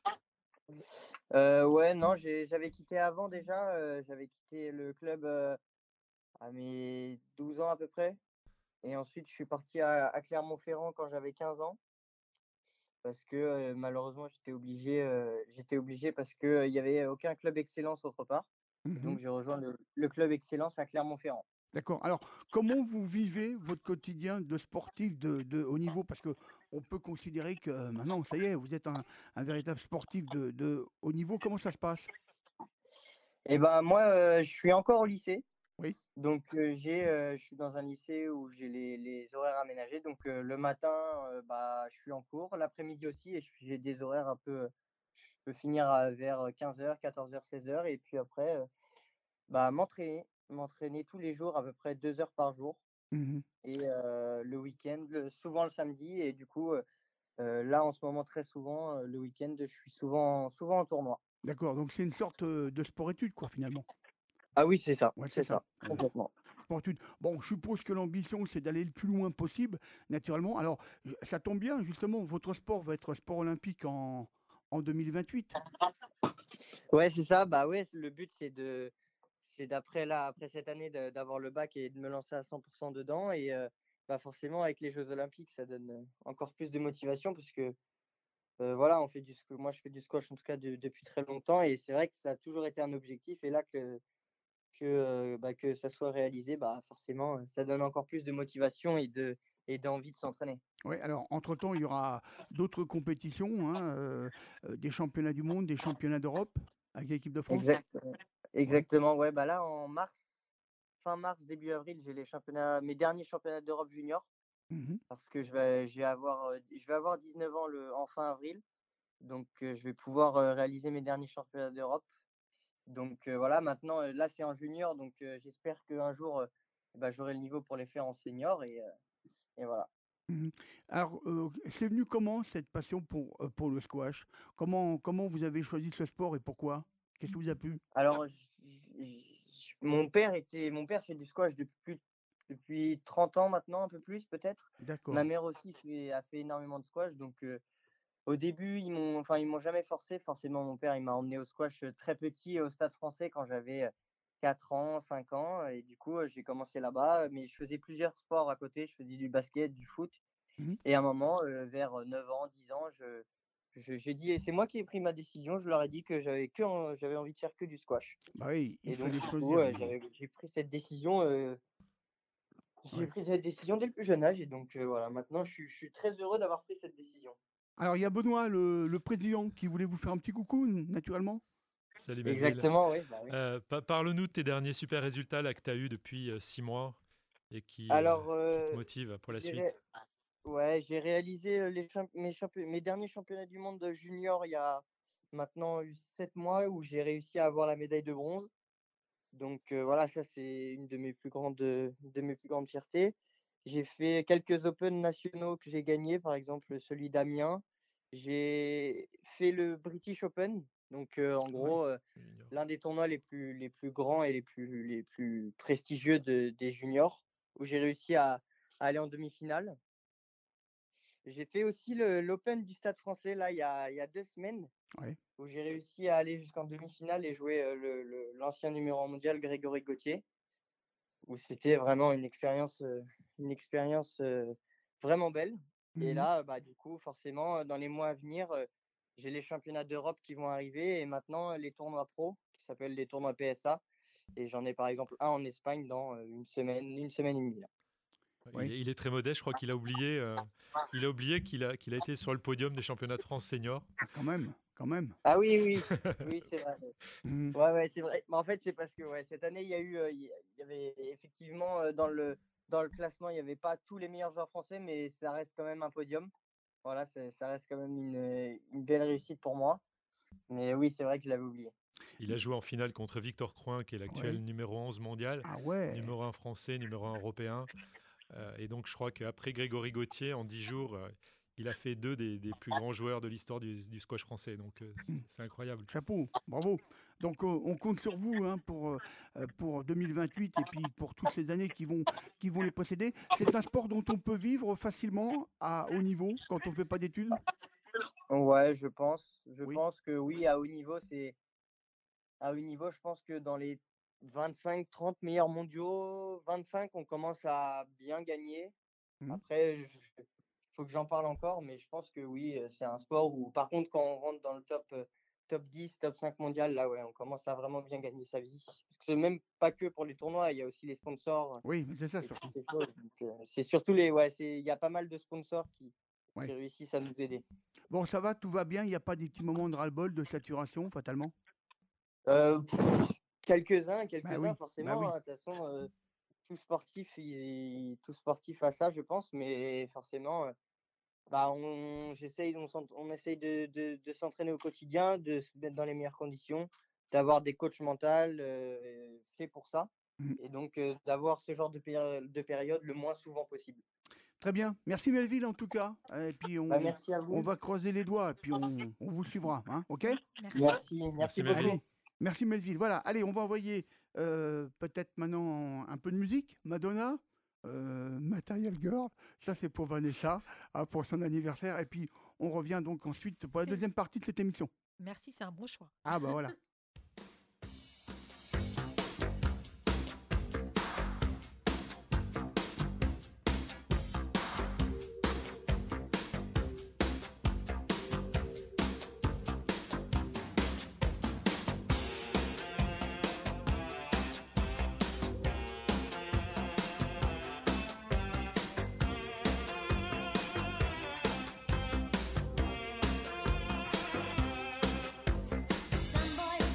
Speaker 5: Ouais, non, j'avais quitté avant déjà, j'avais quitté le club, à mes 12 ans à peu près et ensuite je suis parti à Clermont-Ferrand quand j'avais 15 ans parce que, malheureusement j'étais obligé parce que, il y avait aucun club excellence autre part et
Speaker 4: Mmh.
Speaker 5: donc j'ai rejoint le club excellence à Clermont-Ferrand.
Speaker 4: D'accord. Alors, comment vous vivez votre quotidien de sportif de haut niveau? Parce que on peut considérer que maintenant, ça y est, vous êtes un véritable sportif de haut niveau. Comment ça se passe?
Speaker 5: Et ben, moi, je suis encore au lycée.
Speaker 4: Oui.
Speaker 5: Donc, je suis dans un lycée où j'ai les horaires aménagés. Donc, le matin, bah, je suis en cours, l'après-midi aussi et j'ai des horaires un peu, je peux finir vers 15 heures, 14 heures, 16 heures et puis après, bah, m'entraîner tous les jours à peu près 2 heures par jour
Speaker 4: Mmh.
Speaker 5: et le week-end, souvent le samedi et du coup, là, en ce moment, très souvent, le week-end, je suis souvent en tournoi.
Speaker 4: D'accord, donc c'est une sorte, de sport-études, quoi, finalement?
Speaker 5: Ah oui,
Speaker 4: Ouais, c'est
Speaker 5: c'est
Speaker 4: ça,
Speaker 5: ça, complètement.
Speaker 4: sport-études. Bon, je suppose que l'ambition, c'est d'aller le plus loin possible, naturellement. Alors, ça tombe bien, justement, votre sport va être sport olympique en 2028.
Speaker 5: Ouais, c'est ça. Bah, ouais, le but, c'est après cette année d'avoir le bac et de me lancer à 100% dedans et bah, forcément avec les jeux olympiques, ça donne, encore plus de motivation parce que, voilà, moi je fais du squash en tout cas depuis très longtemps et c'est vrai que ça a toujours été un objectif et là que ça soit réalisé, bah, forcément, ça donne encore plus de motivation et d'envie de s'entraîner.
Speaker 4: Ouais, alors entre-temps, il y aura d'autres compétitions, hein, des championnats du monde, des championnats d'Europe avec l'équipe de France?
Speaker 5: Exact,
Speaker 4: Ouais.
Speaker 5: exactement, ouais, bah, là en mars, fin mars, début avril, j'ai mes derniers championnats d'Europe junior.
Speaker 4: Mmh.
Speaker 5: Parce que je vais avoir 19 ans en fin avril, donc je vais pouvoir, réaliser mes derniers championnats d'Europe. Donc voilà, maintenant, là, c'est en junior, donc j'espère qu'un jour, bah, j'aurai le niveau pour les faire en senior et voilà.
Speaker 4: Mmh. Alors, c'est venu comment cette passion pour le squash? Comment vous avez choisi ce sport et pourquoi? Qu'est-ce qui vous a plu?
Speaker 5: Alors, mon père fait du squash depuis 30 ans maintenant, un peu plus peut-être. Ma
Speaker 4: D'accord.
Speaker 5: mère aussi a fait énormément de squash, donc au début, ils m'ont jamais forcé. Forcément, mon père, il m'a emmené au squash, très petit au Stade Français quand j'avais, 4 ans, 5 ans et du coup, j'ai commencé là-bas, mais je faisais plusieurs sports à côté. Je faisais du basket, du foot
Speaker 4: Mmh.
Speaker 5: et à un moment, vers, 9 ans, 10 ans, j'ai dit et c'est moi qui ai pris ma décision. Je leur ai dit que j'avais envie de faire que du squash
Speaker 4: Bah oui, il
Speaker 5: et donc
Speaker 4: fallait
Speaker 5: du coup,
Speaker 4: choisir, oui.
Speaker 5: j'ai
Speaker 4: Ouais.
Speaker 5: pris cette décision dès le plus jeune âge et donc voilà, maintenant je suis très heureux d'avoir pris cette décision.
Speaker 4: Alors il y a Benoît, le président, qui voulait vous faire un petit coucou, naturellement.
Speaker 3: Salut Melville.
Speaker 5: Exactement, oui, bah, oui.
Speaker 3: Parle-nous de tes derniers super résultats là, que tu as eu depuis 6 mois et
Speaker 5: Alors,
Speaker 3: qui te motivent pour la
Speaker 5: j'ai
Speaker 3: suite.
Speaker 5: ré ouais, j'ai réalisé, mes derniers championnats du monde de junior il y a maintenant 7 mois où j'ai réussi à avoir la médaille de bronze. Donc, voilà, ça c'est une de mes plus grandes fiertés. J'ai fait quelques open nationaux que j'ai gagnés, par exemple celui d'Amiens. J'ai fait le British Open, donc, en
Speaker 4: Ouais.
Speaker 5: gros,
Speaker 3: Junior.
Speaker 5: l'un des tournois les plus grands et les plus prestigieux des juniors, où j'ai réussi à aller en demi-finale. J'ai fait aussi l'Open du Stade Français, là, il y a 2 semaines,
Speaker 4: Ouais.
Speaker 5: où j'ai réussi à aller jusqu'en demi-finale et jouer, l'ancien numéro 1 mondial Grégory Gaultier, où c'était vraiment une expérience, vraiment belle. Et
Speaker 4: Mhm.
Speaker 5: là, bah, du coup, forcément, dans les mois à venir, j'ai les championnats d'Europe qui vont arriver et maintenant les tournois pro qui s'appellent les tournois PSA. Et j'en ai par exemple un en Espagne dans une semaine et demie là.
Speaker 4: Oui.
Speaker 3: Il est très modeste. Je crois il a oublié qu'il a été sur le podium des championnats de France seniors.
Speaker 4: Ah, quand même, quand même.
Speaker 5: Ah oui, oui, oui, c'est vrai.
Speaker 4: Mhm.
Speaker 5: Ouais, ouais, c'est vrai. Mais en fait, c'est parce que ouais, cette année, il y a eu, il y avait effectivement dans le classement, il n'y avait pas tous les meilleurs joueurs français, mais ça reste quand même un podium. Voilà, ça reste quand même une belle réussite pour moi. Mais oui, c'est vrai que je l'avais oublié.
Speaker 3: Il a joué en finale contre Victor Crouin, qui est l'actuel
Speaker 4: Ouais.
Speaker 3: numéro 11 mondial,
Speaker 4: Ah ouais.
Speaker 3: numéro 1 français, numéro 1 européen. Et donc, je crois qu'après Grégory Gauthier, en 10 jours, il a fait deux des plus grands joueurs de l'histoire du squash français. Donc,
Speaker 4: Mhm.
Speaker 3: c'est incroyable.
Speaker 4: Chapeau, bravo. Donc on compte sur vous hein, pour 2028 et puis pour toutes les années qui vont les précéder. C'est un sport dont on peut vivre facilement à haut niveau quand on ne fait pas d'études.
Speaker 5: Ouais, je pense. Je
Speaker 4: Oui.
Speaker 5: pense que oui, à haut niveau, à haut niveau, je pense que dans les 25-30 meilleurs mondiaux, 25, on commence à bien gagner.
Speaker 4: Mhm.
Speaker 5: Après, il faut que j'en parle encore, mais je pense que oui, c'est un sport où, par contre, quand on rentre dans le top 10, top 5 mondial, là, ouais, on commence à vraiment bien gagner sa vie. Parce que c'est même pas que pour les tournois, il y a aussi les sponsors
Speaker 4: Oui, mais c'est ça
Speaker 5: et toutes
Speaker 4: surtout.
Speaker 5: ces choses. Donc, c'est surtout il y a pas mal de sponsors qui
Speaker 4: Ouais.
Speaker 5: réussissent à nous aider.
Speaker 4: Bon, ça va, tout va bien. Il n'y a pas des petits moments de ras-le-bol, de saturation, fatalement.
Speaker 5: Euh, quelques-uns,
Speaker 4: Bah
Speaker 5: quelques-uns,
Speaker 4: oui, bah
Speaker 5: forcément,
Speaker 4: oui.
Speaker 5: hein. De toute façon, tout sportif a ça, je pense, mais forcément, bah, on essaye de s'entraîner au quotidien, de se mettre dans les meilleures conditions, d'avoir des coachs mentaux faits pour ça,
Speaker 4: Mhm.
Speaker 5: et donc d'avoir ce genre de période le moins souvent possible.
Speaker 4: Très bien. Merci Melville en tout cas. Et puis
Speaker 5: Bah, merci à
Speaker 4: on
Speaker 5: vous.
Speaker 4: va croiser les doigts et puis on vous suivra. Hein, ok.
Speaker 2: Merci.
Speaker 5: Merci,
Speaker 3: Merci
Speaker 5: merci
Speaker 3: Melville.
Speaker 5: beaucoup.
Speaker 4: Allez, merci Melville. Voilà, allez, on va envoyer peut-être maintenant un peu de musique. Madonna, Material Girl, ça c'est pour Vanessa, hein, pour son anniversaire. Et puis on revient donc ensuite pour la
Speaker 2: C'est-
Speaker 4: deuxième partie de cette émission.
Speaker 2: Merci, c'est un bon choix.
Speaker 4: Ah bah voilà.
Speaker 6: Some boys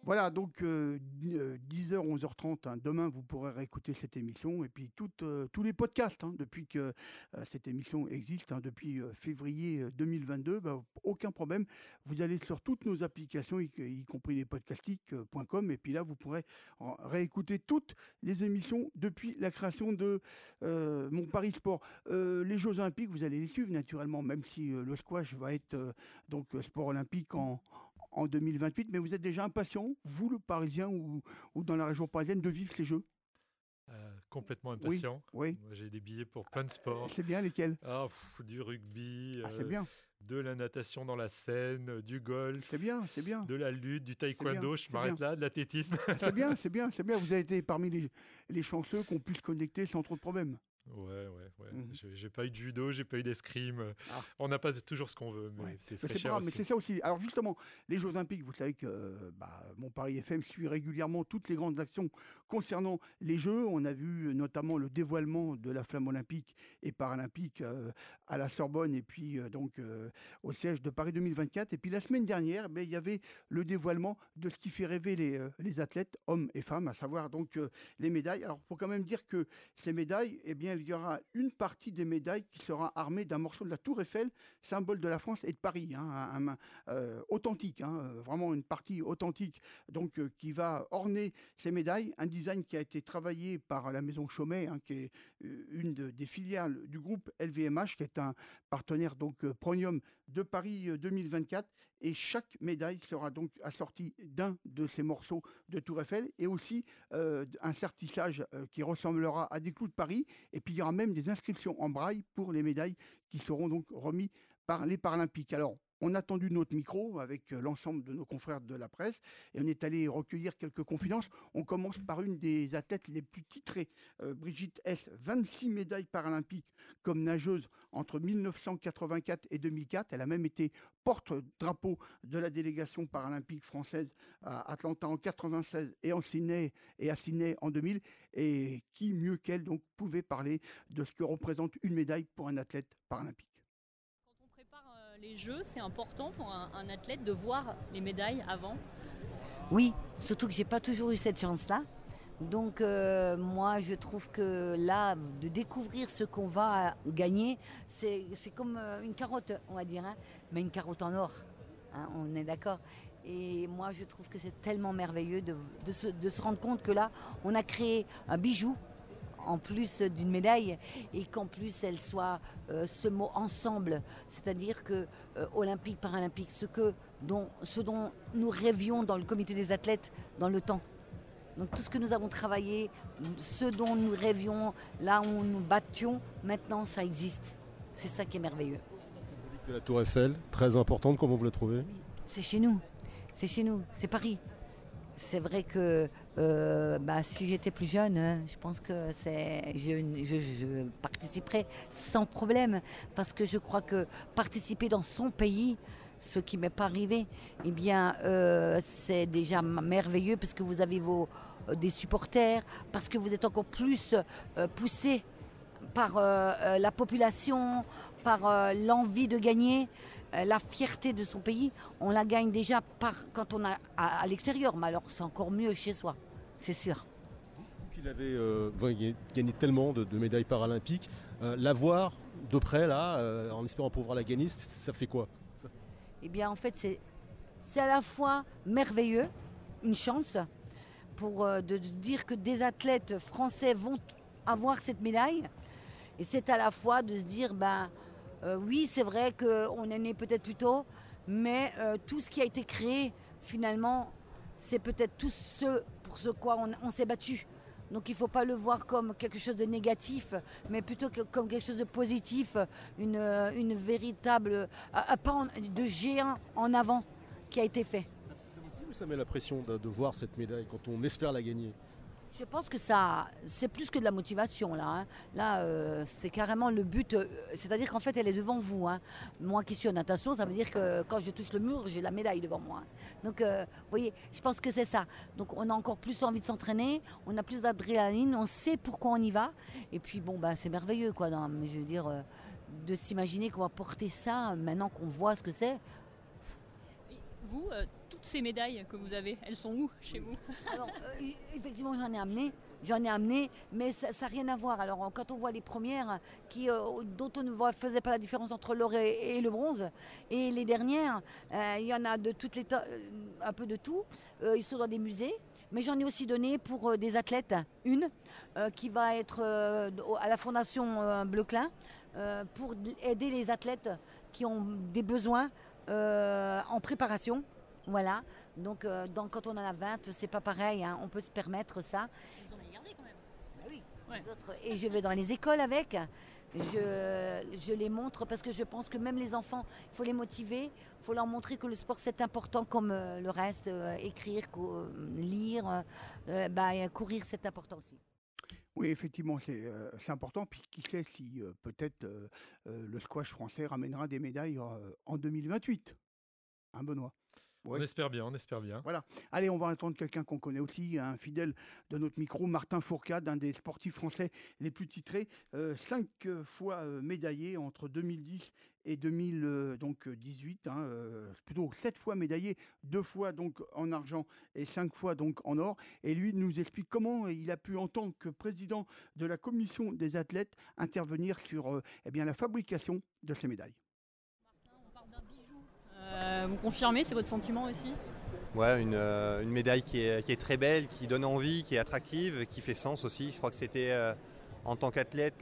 Speaker 4: Voilà, donc 10h, 11h30, hein, demain, vous pourrez réécouter cette émission et puis tous les podcasts, hein, depuis que cette émission existe, hein, depuis février 2022, bah, aucun problème. Vous allez sur toutes nos applications, y compris les podcastic.com, et puis là, vous pourrez réécouter toutes les émissions depuis la création de Mon Paris Sport. Les Jeux Olympiques, vous allez les suivre naturellement, même si le squash va être donc sport olympique en 2028, mais vous êtes déjà impatient, vous le Parisien ou dans la région parisienne, de vivre ces Jeux?
Speaker 3: Complètement
Speaker 4: Oui,
Speaker 3: impatient.
Speaker 4: oui.
Speaker 3: Moi, j'ai des billets pour plein de sports.
Speaker 4: C'est bien, lesquels?
Speaker 3: Du rugby,
Speaker 4: Ah, c'est bien,
Speaker 3: de la natation dans la Seine, du golf,
Speaker 4: c'est bien, c'est bien.
Speaker 3: de la lutte, du
Speaker 4: bien,
Speaker 3: taekwondo, je
Speaker 4: c'est
Speaker 3: m'arrête
Speaker 4: bien.
Speaker 3: là, de l'athlétisme.
Speaker 4: C'est bien, c'est bien, c'est bien. Vous avez été parmi les chanceux qu'on puisse connecter sans trop de problèmes.
Speaker 3: Ouais.
Speaker 4: Mhm.
Speaker 3: J'ai pas eu de judo, j'ai pas eu d'escrime.
Speaker 4: Ah.
Speaker 3: On n'a pas toujours ce qu'on veut, mais
Speaker 4: Ouais.
Speaker 3: c'est
Speaker 4: Mais
Speaker 3: très
Speaker 4: c'est pas
Speaker 3: cher
Speaker 4: grave, mais
Speaker 3: aussi.
Speaker 4: c'est ça aussi. Alors justement, les Jeux Olympiques, vous savez que Mon Paris FM suit régulièrement toutes les grandes actions concernant les Jeux. On a vu notamment le dévoilement de la flamme olympique et paralympique à la Sorbonne et puis au siège de Paris 2024. Et puis la semaine dernière, il y avait le dévoilement de ce qui fait rêver les athlètes, hommes et femmes, à savoir donc les médailles. Alors, il faut quand même dire que ces médailles, eh bien, il y aura une partie des médailles qui sera armée d'un morceau de la Tour Eiffel, symbole de la France et de Paris, hein, authentique, hein, vraiment une partie authentique, donc qui va orner ces médailles. Un design qui a été travaillé par la maison Chaumet, hein, qui est des filiales du groupe LVMH, qui est un partenaire donc premium de Paris 2024. Et chaque médaille sera donc assortie d'un de ces morceaux de Tour Eiffel et aussi un sertissage qui ressemblera à des clous de Paris. Et puis il y aura même des inscriptions en braille pour les médailles qui seront donc remis par les Paralympiques. Alors, on a tendu notre micro avec l'ensemble de nos confrères de la presse et on est allé recueillir quelques confidences. On commence par une des athlètes les plus titrées, Brigitte S. 26 médailles paralympiques comme nageuse entre 1984 et 2004. Elle a même été porte-drapeau de la délégation paralympique française à Atlanta en 96 et à Sydney en 2000. Et qui mieux qu'elle donc pouvait parler de ce que représente une médaille pour un athlète paralympique.
Speaker 6: Quand on prépare les Jeux, c'est important pour un athlète de voir les médailles avant.
Speaker 2: Oui, surtout que j'ai pas toujours eu cette chance-là. Donc moi je trouve que là, de découvrir ce qu'on va gagner, c'est comme une carotte, on va dire, hein, mais une carotte en or, hein, on est d'accord. Et moi je trouve que c'est tellement merveilleux de se rendre compte que là, on a créé un bijou en plus d'une médaille et qu'en plus elle soit ce mot ensemble, c'est-à-dire que olympique, paralympique, ce dont nous rêvions dans le comité des athlètes dans le temps. Donc tout ce que nous avons travaillé, ce dont nous rêvions, là où nous battions, maintenant ça existe. C'est ça qui est merveilleux.
Speaker 7: La symbolique de la Tour Eiffel, très importante, comment vous la trouvez?
Speaker 2: C'est chez nous, c'est Paris. C'est vrai que si j'étais plus jeune, hein, je pense que je participerais sans problème. Parce que je crois que participer dans son pays, ce qui ne m'est pas arrivé, eh bien, c'est déjà merveilleux parce que vous avez des supporters, parce que vous êtes encore plus poussé par la population, par l'envie de gagner. La fierté de son pays, on la gagne déjà quand on est à l'extérieur, mais alors c'est encore mieux chez soi, c'est sûr.
Speaker 7: Vous qui l'avez gagné tellement de médailles paralympiques, la voir de près, là, en espérant pouvoir la gagner, ça fait quoi?
Speaker 2: Eh bien, en fait, c'est à la fois merveilleux, une chance, de dire que des athlètes français vont avoir cette médaille, et c'est à la fois de se dire, oui, c'est vrai qu'on est né peut-être plus tôt, mais tout ce qui a été créé, finalement, c'est peut-être tout ce pour ce quoi on s'est battu. Donc il ne faut pas le voir comme quelque chose de négatif, mais plutôt comme quelque chose de positif, une véritable pas de géant en avant qui a été fait.
Speaker 7: Ça motive ou ça met la pression de voir cette médaille quand on espère la gagner?
Speaker 2: Je pense que c'est plus que de la motivation là. Hein. Là, c'est carrément le but. C'est-à-dire qu'en fait, elle est devant vous. Hein. Moi qui suis en natation, ça veut dire que quand je touche le mur, j'ai la médaille devant moi. Donc, vous voyez, je pense que c'est ça. Donc, on a encore plus envie de s'entraîner, on a plus d'adrénaline, on sait pourquoi on y va. Et puis, c'est merveilleux, quoi. Je veux dire, de s'imaginer qu'on va porter ça maintenant qu'on voit ce que c'est.
Speaker 6: Vous, toutes ces médailles que vous avez, elles sont où chez vous?
Speaker 2: Alors, effectivement, j'en ai amené, mais ça n'a rien à voir. Alors, quand on voit les premières, dont on ne faisait pas la différence entre l'or et le bronze, et les dernières, il y en a de toutes un peu de tout. Ils sont dans des musées, mais j'en ai aussi donné pour des athlètes, qui va être à la Fondation Bleuclin, pour aider les athlètes qui ont des besoins en préparation. Voilà, donc quand on en a 20, c'est pas pareil, hein. On peut se permettre ça.
Speaker 6: Vous en avez gardé quand même.
Speaker 2: Bah oui,
Speaker 6: Ouais.
Speaker 2: les autres. Et je vais dans les écoles avec, je les montre parce que je pense que même les enfants, il faut les motiver, il faut leur montrer que le sport c'est important comme le reste, écrire, lire, courir c'est important aussi.
Speaker 4: Oui, effectivement, c'est important. Puis qui sait si peut-être le squash français ramènera des médailles en 2028. Hein, Benoît?
Speaker 3: On
Speaker 4: Ouais.
Speaker 3: espère bien, on espère bien.
Speaker 4: Voilà. Allez, on va entendre quelqu'un qu'on connaît aussi, un fidèle de notre micro, Martin Fourcade, un des sportifs français les plus titrés, 5 fois médaillé entre 2010 et 2018, plutôt 7 fois médaillé, 2 fois donc en argent et 5 fois donc en or. Et lui nous explique comment il a pu, en tant que président de la commission des athlètes, intervenir sur la fabrication de ces médailles.
Speaker 6: On parle d'un bijou. Vous confirmez, c'est votre sentiment aussi?
Speaker 8: Ouais, une médaille qui est très belle, qui donne envie, qui est attractive, qui fait sens aussi. Je crois que c'était en tant qu'athlète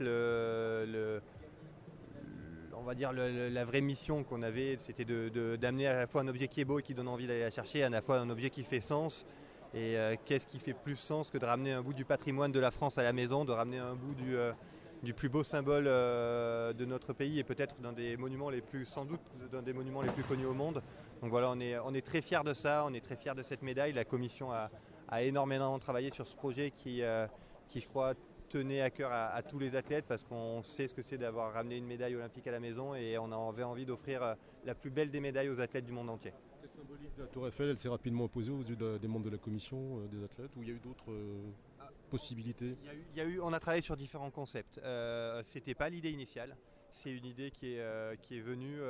Speaker 8: on va dire la vraie mission qu'on avait, c'était d'amener à la fois un objet qui est beau et qui donne envie d'aller la chercher, à la fois un objet qui fait sens. Et qu'est-ce qui fait plus sens que de ramener un bout du patrimoine de la France à la maison, de ramener un bout du plus beau symbole de notre pays et peut-être d'un des monuments les plus, sans doute, d'un des monuments les plus connus au monde. Donc voilà, on est très fiers de ça, on est très fiers de cette médaille. La commission a énormément travaillé sur ce projet qui je crois, tenait à cœur à tous les athlètes parce qu'on sait ce que c'est d'avoir ramené une médaille olympique à la maison et on avait envie d'offrir la plus belle des médailles aux athlètes du monde entier.
Speaker 7: Cette symbolique de la Tour Eiffel, elle s'est rapidement imposée aux yeux des membres de la commission des athlètes, ou il y a eu d'autres possibilités?
Speaker 8: On a travaillé sur différents concepts. C'était pas l'idée initiale, c'est une idée qui est venue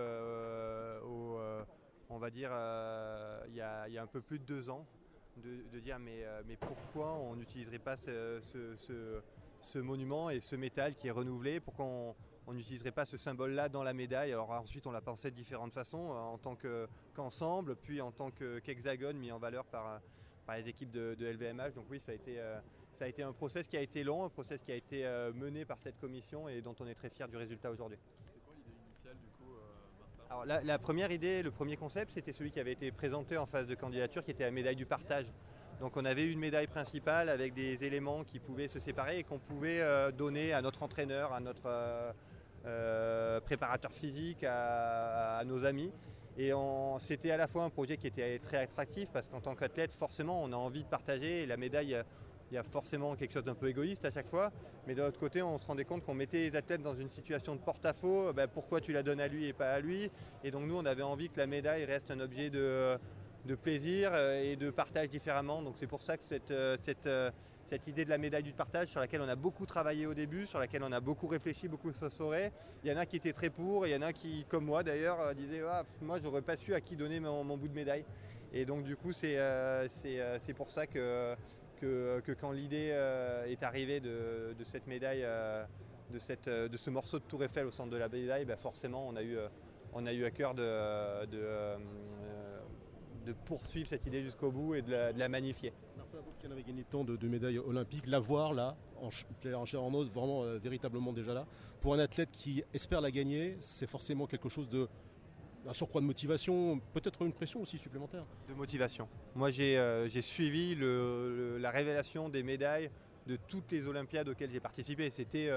Speaker 8: on va dire il y a un peu plus de 2 ans, de dire mais pourquoi on n'utiliserait pas ce monument et ce métal qui est renouvelé, pourquoi on n'utiliserait pas ce symbole-là dans la médaille. Alors ensuite on l'a pensé de différentes façons, en tant qu'ensemble, puis en tant qu'hexagone mis en valeur par les équipes de LVMH. Donc oui, ça a été un process qui a été long, un process qui a été mené par cette commission et dont on est très fiers du résultat aujourd'hui.
Speaker 3: C'était quoi l'idée initiale du coup, Martin?
Speaker 8: Alors la première idée, le premier concept, c'était celui qui avait été présenté en phase de candidature, qui était la médaille du partage. Donc on avait une médaille principale avec des éléments qui pouvaient se séparer et qu'on pouvait donner à notre entraîneur, à notre préparateur physique, à nos amis. Et c'était à la fois un projet qui était très attractif parce qu'en tant qu'athlète, forcément, on a envie de partager. Et la médaille, il y a forcément quelque chose d'un peu égoïste à chaque fois. Mais de l'autre côté, on se rendait compte qu'on mettait les athlètes dans une situation de porte-à-faux. Pourquoi tu la donnes à lui et pas à lui? Et donc nous, on avait envie que la médaille reste un objet de plaisir et de partage différemment. Donc c'est pour ça que cette idée de la médaille du partage, sur laquelle on a beaucoup travaillé au début, sur laquelle on a beaucoup réfléchi, beaucoup sossoré. Il y en a qui étaient très pour, il y en a qui, comme moi d'ailleurs, disaient moi j'aurais pas su à qui donner mon bout de médaille. Et donc du coup c'est pour ça que quand l'idée est arrivée de cette médaille, de ce morceau de Tour Eiffel au centre de la médaille, forcément on a eu à cœur de poursuivre cette idée jusqu'au bout et de la magnifier.
Speaker 7: Martin, vous qui en avez gagné tant de médailles olympiques, la voir là, en chair en os, vraiment véritablement déjà là, pour un athlète qui espère la gagner, c'est forcément quelque chose un surcroît de motivation, peut-être une pression aussi supplémentaire.
Speaker 8: De motivation. Moi j'ai suivi la révélation des médailles de toutes les Olympiades auxquelles j'ai participé. C'était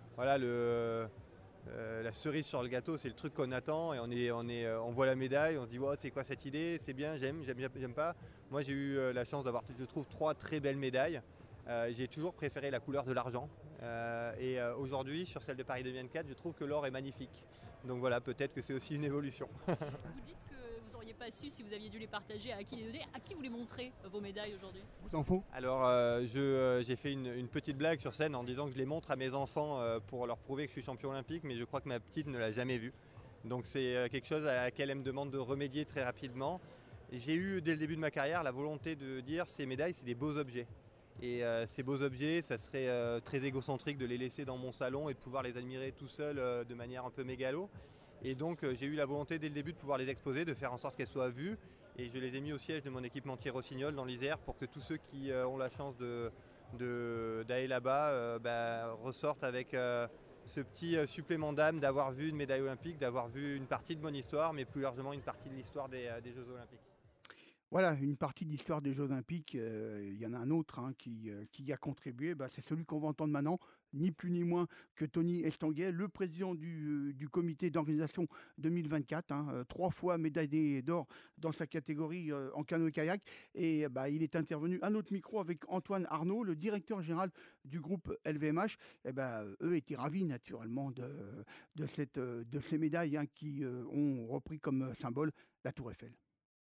Speaker 8: la cerise sur le gâteau, c'est le truc qu'on attend et on voit la médaille, on se dit c'est quoi cette idée, c'est bien, j'aime pas. Moi j'ai eu la chance d'avoir, je trouve, 3 très belles médailles. J'ai toujours préféré la couleur de l'argent et aujourd'hui sur celle de Paris 2024, je trouve que l'or est magnifique. Donc voilà, peut-être que c'est aussi une évolution.
Speaker 6: Vous dites que vous n'auriez pas su si vous aviez dû les partager, à qui les donner, à qui vous les montrez vos médailles aujourd'hui?
Speaker 4: Vos enfants?
Speaker 8: Alors j'ai fait une petite blague sur scène en disant que je les montre à mes enfants pour leur prouver que je suis champion olympique, mais je crois que ma petite ne l'a jamais vu. Donc c'est quelque chose à laquelle elle me demande de remédier très rapidement. j'ai eu dès le début de ma carrière la volonté de dire ces médailles, c'est des beaux objets. Et ces beaux objets, ça serait très égocentrique de les laisser dans mon salon et de pouvoir les admirer tout seul de manière un peu mégalo. Et donc j'ai eu la volonté dès le début de pouvoir les exposer, de faire en sorte qu'elles soient vues. Et je les ai mis au siège de mon équipementier Rossignol dans l'Isère pour que tous ceux qui ont la chance d'aller là-bas ressortent avec ce petit supplément d'âme d'avoir vu une médaille olympique, d'avoir vu une partie de mon histoire, mais plus largement une partie de l'histoire des Jeux olympiques.
Speaker 4: Voilà, une partie de l'histoire des Jeux Olympiques, il y en a un autre qui y a contribué, c'est celui qu'on va entendre maintenant, ni plus ni moins que Tony Estanguet, le président du comité d'organisation 2024, 3 fois médaillé d'or dans sa catégorie en canoë-kayak. Et il est intervenu à notre micro avec Antoine Arnaud, le directeur général du groupe LVMH. Eux étaient ravis naturellement de ces médailles qui ont repris comme symbole la Tour Eiffel.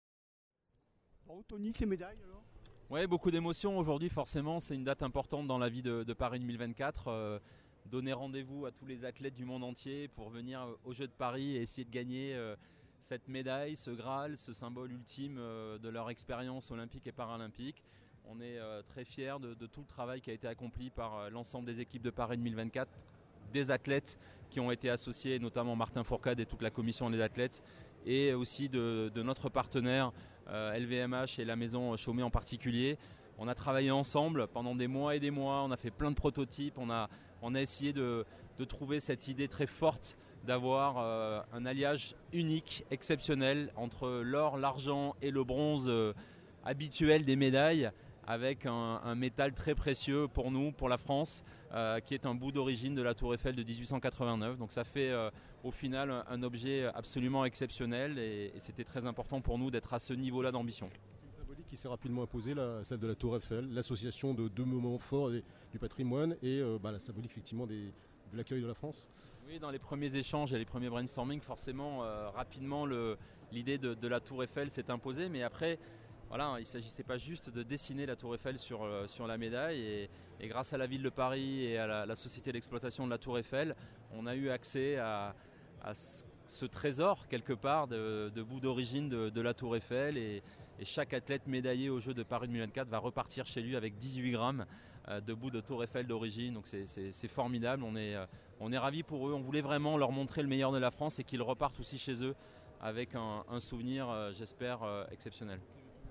Speaker 4: Bon, Tony, ces médailles alors ?
Speaker 9: Oui, beaucoup d'émotions aujourd'hui, forcément. C'est une date importante dans la vie de Paris 2024. Donner rendez-vous à tous les athlètes du monde entier pour venir aux Jeux de Paris et essayer de gagner cette médaille, ce Graal, ce symbole ultime de leur expérience olympique et paralympique. On est très fiers de tout le travail qui a été accompli par l'ensemble des équipes de Paris 2024, des athlètes qui ont été associés, notamment Martin Fourcade et toute la commission des athlètes, et aussi de notre partenaire LVMH et la maison Chaumet en particulier. On a travaillé ensemble pendant des mois et des mois, on a fait plein de prototypes, on a essayé de trouver cette idée très forte d'avoir un alliage unique, exceptionnel entre l'or, l'argent et le bronze habituel des médailles, avec un métal très précieux pour nous, pour la France, qui est un bout d'origine de la Tour Eiffel de 1889. Donc ça fait au final un objet absolument exceptionnel et c'était très important pour nous d'être à ce niveau-là d'ambition.
Speaker 7: C'est une symbolique qui s'est rapidement imposée, celle de la Tour Eiffel, l'association de deux moments forts du patrimoine et la symbolique effectivement de l'accueil de la France.
Speaker 9: Oui, dans les premiers échanges et les premiers brainstorming, forcément, rapidement l'idée de la Tour Eiffel s'est imposée, mais après, voilà, il ne s'agissait pas juste de dessiner la Tour Eiffel sur la médaille et grâce à la ville de Paris et à la société d'exploitation de la Tour Eiffel, on a eu accès à ce trésor quelque part de bout d'origine de la Tour Eiffel et chaque athlète médaillé aux Jeux de Paris 2024 va repartir chez lui avec 18 grammes de bout de Tour Eiffel d'origine, donc c'est formidable, on est ravis pour eux, on voulait vraiment leur montrer le meilleur de la France et qu'ils repartent aussi chez eux avec un souvenir, j'espère, exceptionnel.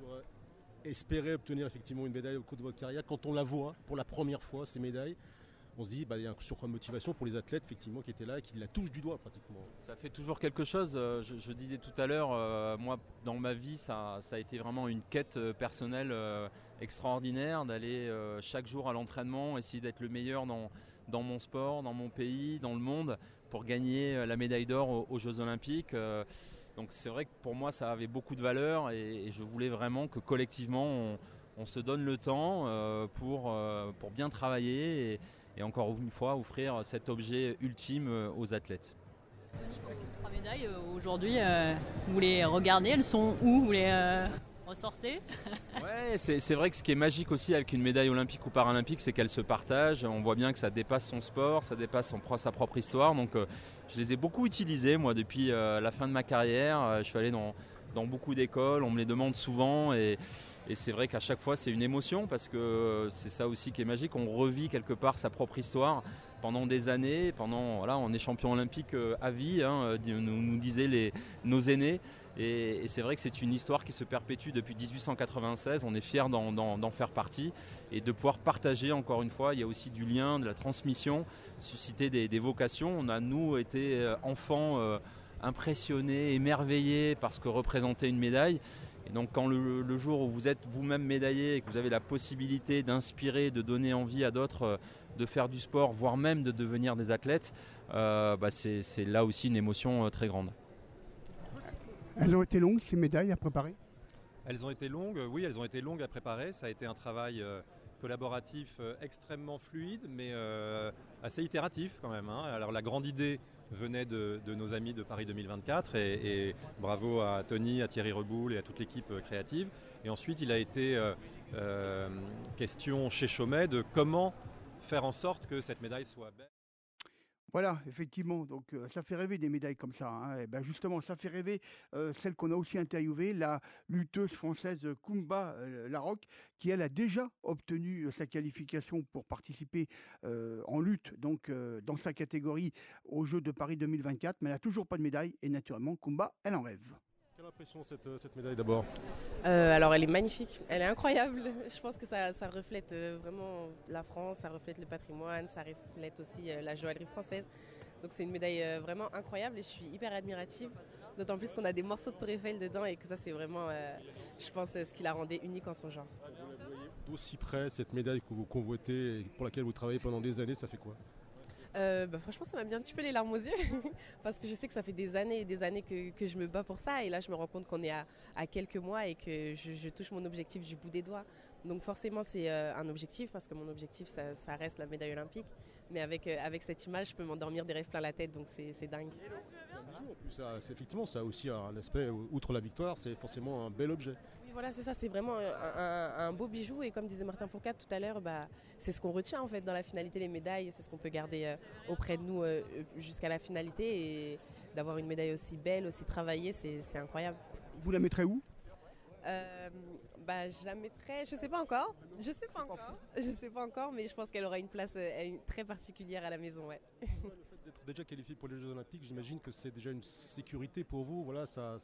Speaker 7: Espérer obtenir effectivement une médaille au cours de votre carrière, quand on la voit pour la première fois, ces médailles, on se dit il y a un surcroît de motivation pour les athlètes effectivement qui étaient là et qui la touchent du doigt pratiquement.
Speaker 9: Ça fait toujours quelque chose, je disais tout à l'heure, moi dans ma vie ça a été vraiment une quête personnelle extraordinaire d'aller chaque jour à l'entraînement, essayer d'être le meilleur dans mon sport, dans mon pays, dans le monde pour gagner la médaille d'or aux Jeux Olympiques. Donc c'est vrai que pour moi ça avait beaucoup de valeur et je voulais vraiment que collectivement on se donne le temps pour bien travailler et encore une fois offrir cet objet ultime aux athlètes.
Speaker 6: Tony, quand vous 3 médailles aujourd'hui, vous les regardez, elles sont où? Vous les ressortez?
Speaker 9: Ouais, c'est vrai que ce qui est magique aussi avec une médaille olympique ou paralympique, c'est qu'elle se partage. On voit bien que ça dépasse son sport, ça dépasse sa propre histoire. Donc je les ai beaucoup utilisées moi depuis la fin de ma carrière. Je suis allé dans beaucoup d'écoles, on me les demande souvent et c'est vrai qu'à chaque fois c'est une émotion parce que c'est ça aussi qui est magique. On revit quelque part sa propre histoire pendant des années. On est champion olympique à vie, nous disaient nos aînés. Et c'est vrai que c'est une histoire qui se perpétue depuis 1896. On est fiers d'en faire partie et de pouvoir partager encore une fois. Il y a aussi du lien, de la transmission, susciter des vocations. On a, nous, été enfants impressionnés, émerveillés par ce que représentait une médaille. Et donc quand le jour où vous êtes vous-même médaillé et que vous avez la possibilité d'inspirer, de donner envie à d'autres de faire du sport, voire même de devenir des athlètes, c'est là aussi une émotion très grande.
Speaker 4: Elles ont été longues, ces médailles à préparer?
Speaker 10: Elles ont été longues, oui, elles ont été longues à préparer. Ça a été un travail collaboratif extrêmement fluide, mais assez itératif quand même. Alors la grande idée venait de nos amis de Paris 2024 et bravo à Tony, à Thierry Reboul et à toute l'équipe créative. Et ensuite, il a été question chez Chaumet de comment faire en sorte que cette médaille soit belle.
Speaker 4: Voilà, effectivement. Donc, ça fait rêver des médailles comme ça, hein. Et ben justement, ça fait rêver celle qu'on a aussi interviewée, la lutteuse française Koumba Larocque, qui elle a déjà obtenu sa qualification pour participer en lutte, donc dans sa catégorie aux Jeux de Paris 2024, mais elle n'a toujours pas de médaille. Et naturellement, Koumba, elle en rêve.
Speaker 7: Quelle impression cette médaille d'abord?
Speaker 11: Alors elle est magnifique, elle est incroyable. Je pense que ça reflète vraiment la France, ça reflète le patrimoine, ça reflète aussi la joaillerie française. Donc c'est une médaille vraiment incroyable et je suis hyper admirative. D'autant plus qu'on a des morceaux de Tour Eiffel dedans et que ça c'est vraiment, je pense, ce qui la rendait unique en son genre.
Speaker 7: Vous la voyez d'aussi près, cette médaille que vous convoitez et pour laquelle vous travaillez pendant des années, ça fait quoi?
Speaker 11: Franchement, ça m'a mis un petit peu les larmes aux yeux parce que je sais que ça fait des années et des années que je me bats pour ça et là je me rends compte qu'on est à quelques mois et que je touche mon objectif du bout des doigts. Donc forcément c'est un objectif parce que mon objectif ça reste la médaille olympique, mais avec cette image je peux m'endormir des rêves plein la tête, donc c'est dingue.
Speaker 7: C'est un bijou en plus, effectivement ça a aussi un aspect, outre la victoire, c'est forcément un bel objet.
Speaker 11: Oui, voilà, c'est ça, c'est vraiment un beau bijou et comme disait Martin Fourcade tout à l'heure, c'est ce qu'on retient en fait dans la finalité, les médailles, c'est ce qu'on peut garder auprès de nous jusqu'à la finalité et d'avoir une médaille aussi belle, aussi travaillée, c'est incroyable.
Speaker 4: Vous la mettrez où?
Speaker 11: Je la mettrai, je sais pas encore, mais je pense qu'elle aura une place très particulière à la maison, ouais.
Speaker 7: Le fait d'être déjà qualifié pour les Jeux Olympiques, j'imagine que c'est déjà une sécurité pour vous, voilà,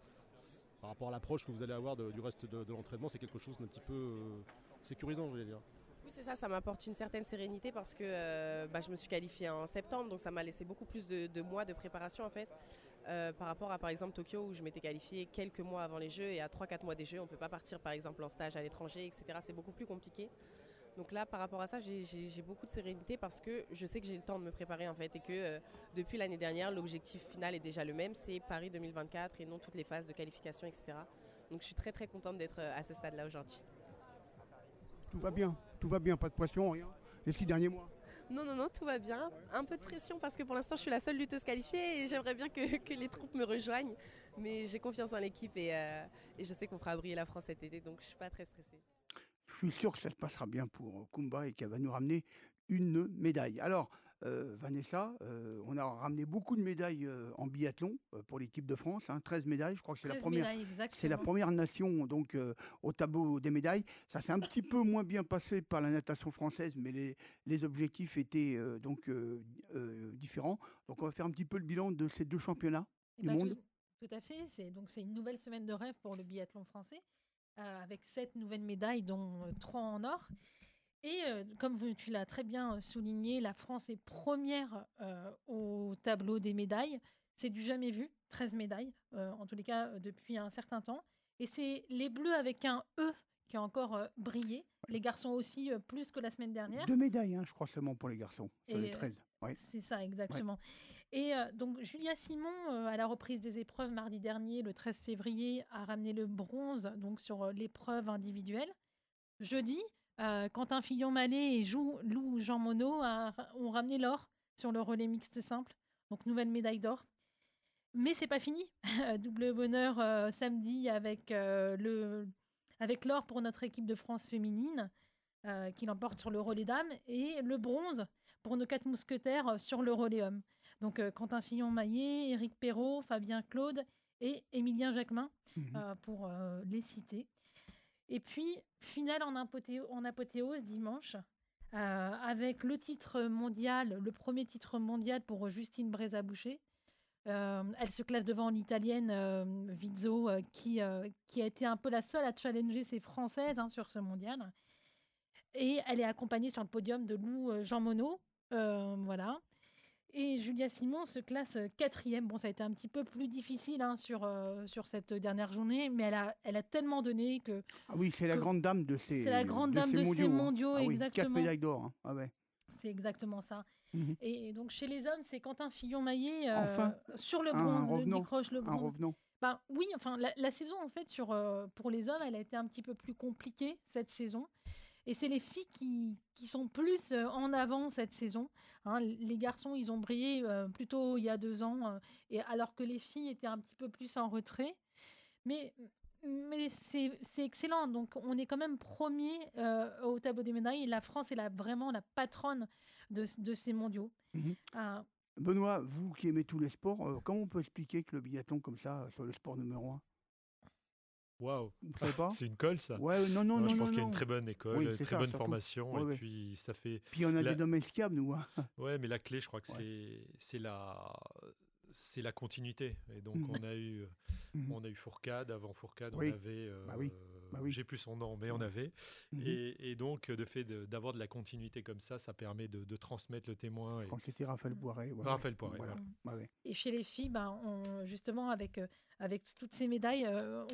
Speaker 7: par rapport à l'approche que vous allez avoir du reste de l'entraînement, c'est quelque chose d'un petit peu sécurisant, je vais dire.
Speaker 11: Oui, c'est ça m'apporte une certaine sérénité parce que je me suis qualifiée en septembre, donc ça m'a laissé beaucoup plus de mois de préparation en fait. Par rapport à par exemple Tokyo où je m'étais qualifiée quelques mois avant les Jeux et à 3-4 mois des Jeux on ne peut pas partir par exemple en stage à l'étranger, etc. C'est beaucoup plus compliqué. Donc là par rapport à ça j'ai beaucoup de sérénité parce que je sais que j'ai le temps de me préparer en fait et que depuis l'année dernière l'objectif final est déjà le même, c'est Paris 2024 et non toutes les phases de qualification, etc. Donc je suis très très contente d'être à ce stade là aujourd'hui.
Speaker 4: Tout va bien, pas de pression, rien. Les 6 derniers mois.
Speaker 11: Non, tout va bien. Un peu de pression parce que pour l'instant, je suis la seule lutteuse qualifiée et j'aimerais bien que les troupes me rejoignent. Mais j'ai confiance en l'équipe et je sais qu'on fera briller la France cet été, donc je ne suis pas très stressée.
Speaker 4: Je suis sûr que ça se passera bien pour Koumba et qu'elle va nous ramener une médaille. Alors, Vanessa, on a ramené beaucoup de médailles en biathlon pour l'équipe de France, 13 médailles, je crois que c'est la première nation donc au tableau des médailles. Ça s'est un petit peu moins bien passé par la natation française, mais les objectifs étaient différents. Donc on va faire un petit peu le bilan de ces deux championnats du monde.
Speaker 12: Tout à fait, c'est une nouvelle semaine de rêve pour le biathlon français, avec 7 nouvelles médailles, dont 3 en or. Et comme tu l'as très bien souligné, la France est première au tableau des médailles. C'est du jamais vu, 13 médailles, en tous les cas depuis un certain temps. Et c'est les Bleus avec un E qui ont encore brillé. Les garçons aussi, plus que la semaine dernière.
Speaker 4: 2 médailles, je crois seulement pour les garçons, sur les 13. Ouais.
Speaker 12: C'est ça, exactement. Ouais. Et donc Julia Simon, à la reprise des épreuves mardi dernier, le 13 février, a ramené le bronze donc sur l'épreuve individuelle. Jeudi, Quentin Fillon-Maillet et Lou Jean Monod ont ramené l'or sur le relais mixte simple, donc nouvelle médaille d'or. Mais c'est pas fini. Double bonheur samedi avec l'or pour notre équipe de France féminine qui l'emporte sur le relais dames et le bronze pour nos 4 mousquetaires sur le relais hommes. Donc Quentin Fillon-Maillet, Éric Perrault, Fabien Claude et Émilien Jacquemin pour les citer. Et puis, finale en apothéose dimanche, avec le titre mondial, le premier titre mondial pour Justine Brézaboucher. Elle se classe devant l'Italienne Vizzo, qui a été un peu la seule à challenger ses Françaises sur ce mondial. Et elle est accompagnée sur le podium de Lou Jean Monod. Voilà. Et Julia Simon se classe 4e. Bon, ça a été un petit peu plus difficile sur cette dernière journée, mais elle a tellement donné que...
Speaker 4: Ah oui, c'est la grande dame de ces mondiaux.
Speaker 12: C'est la grande dame de ces mondiaux, exactement.
Speaker 4: 4 médailles d'or. Ah ouais.
Speaker 12: C'est exactement ça. Et donc, chez les hommes, c'est Quentin Fillon-Maillet sur le bronze, décroche le bronze.
Speaker 4: Un revenant.
Speaker 12: Oui, enfin, la saison, en fait, pour les hommes, elle a été un petit peu plus compliquée, cette saison. Et c'est les filles qui sont plus en avant cette saison. Les garçons, ils ont brillé plutôt il y a 2 ans, alors que les filles étaient un petit peu plus en retrait. Mais c'est excellent. Donc, on est quand même premier au tableau des médailles. Et la France est vraiment la patronne de ces mondiaux.
Speaker 4: Benoît, vous qui aimez tous les sports, comment on peut expliquer que le biathlon comme ça soit le sport numéro 1?
Speaker 3: Waouh,
Speaker 4: Vous savez pas?
Speaker 3: c'est une colle ça.
Speaker 4: Ouais, non, non,
Speaker 3: Non,
Speaker 4: non,
Speaker 3: je pense
Speaker 4: non,
Speaker 3: qu'il y a une
Speaker 4: non.
Speaker 3: très bonne école,
Speaker 4: Oui,
Speaker 3: une
Speaker 4: c'est
Speaker 3: très
Speaker 4: ça,
Speaker 3: bonne
Speaker 4: surtout.
Speaker 3: formation,
Speaker 4: Ouais,
Speaker 3: et
Speaker 4: ouais.
Speaker 3: puis ça fait.
Speaker 4: Puis on a
Speaker 3: la-
Speaker 4: des domesticables, nous. Hein.
Speaker 3: Ouais, mais la clé, je crois que
Speaker 4: Ouais.
Speaker 3: c'est la continuité. Et donc
Speaker 4: Mhm. Mhm.
Speaker 3: on a eu Fourcade. Avant Fourcade, on
Speaker 4: Oui.
Speaker 3: avait,
Speaker 4: Bah oui. Bah oui.
Speaker 3: j'ai plus son nom, mais on avait.
Speaker 4: Mhm.
Speaker 3: Et donc, d'avoir de la continuité comme ça permet de transmettre le témoin.
Speaker 4: Quand c'était Raphaël Poiret. Ouais,
Speaker 3: Raphaël Poiret,
Speaker 4: Voilà.
Speaker 3: voilà.
Speaker 4: Ouais, ouais.
Speaker 12: Et chez les filles, justement, avec toutes ces médailles,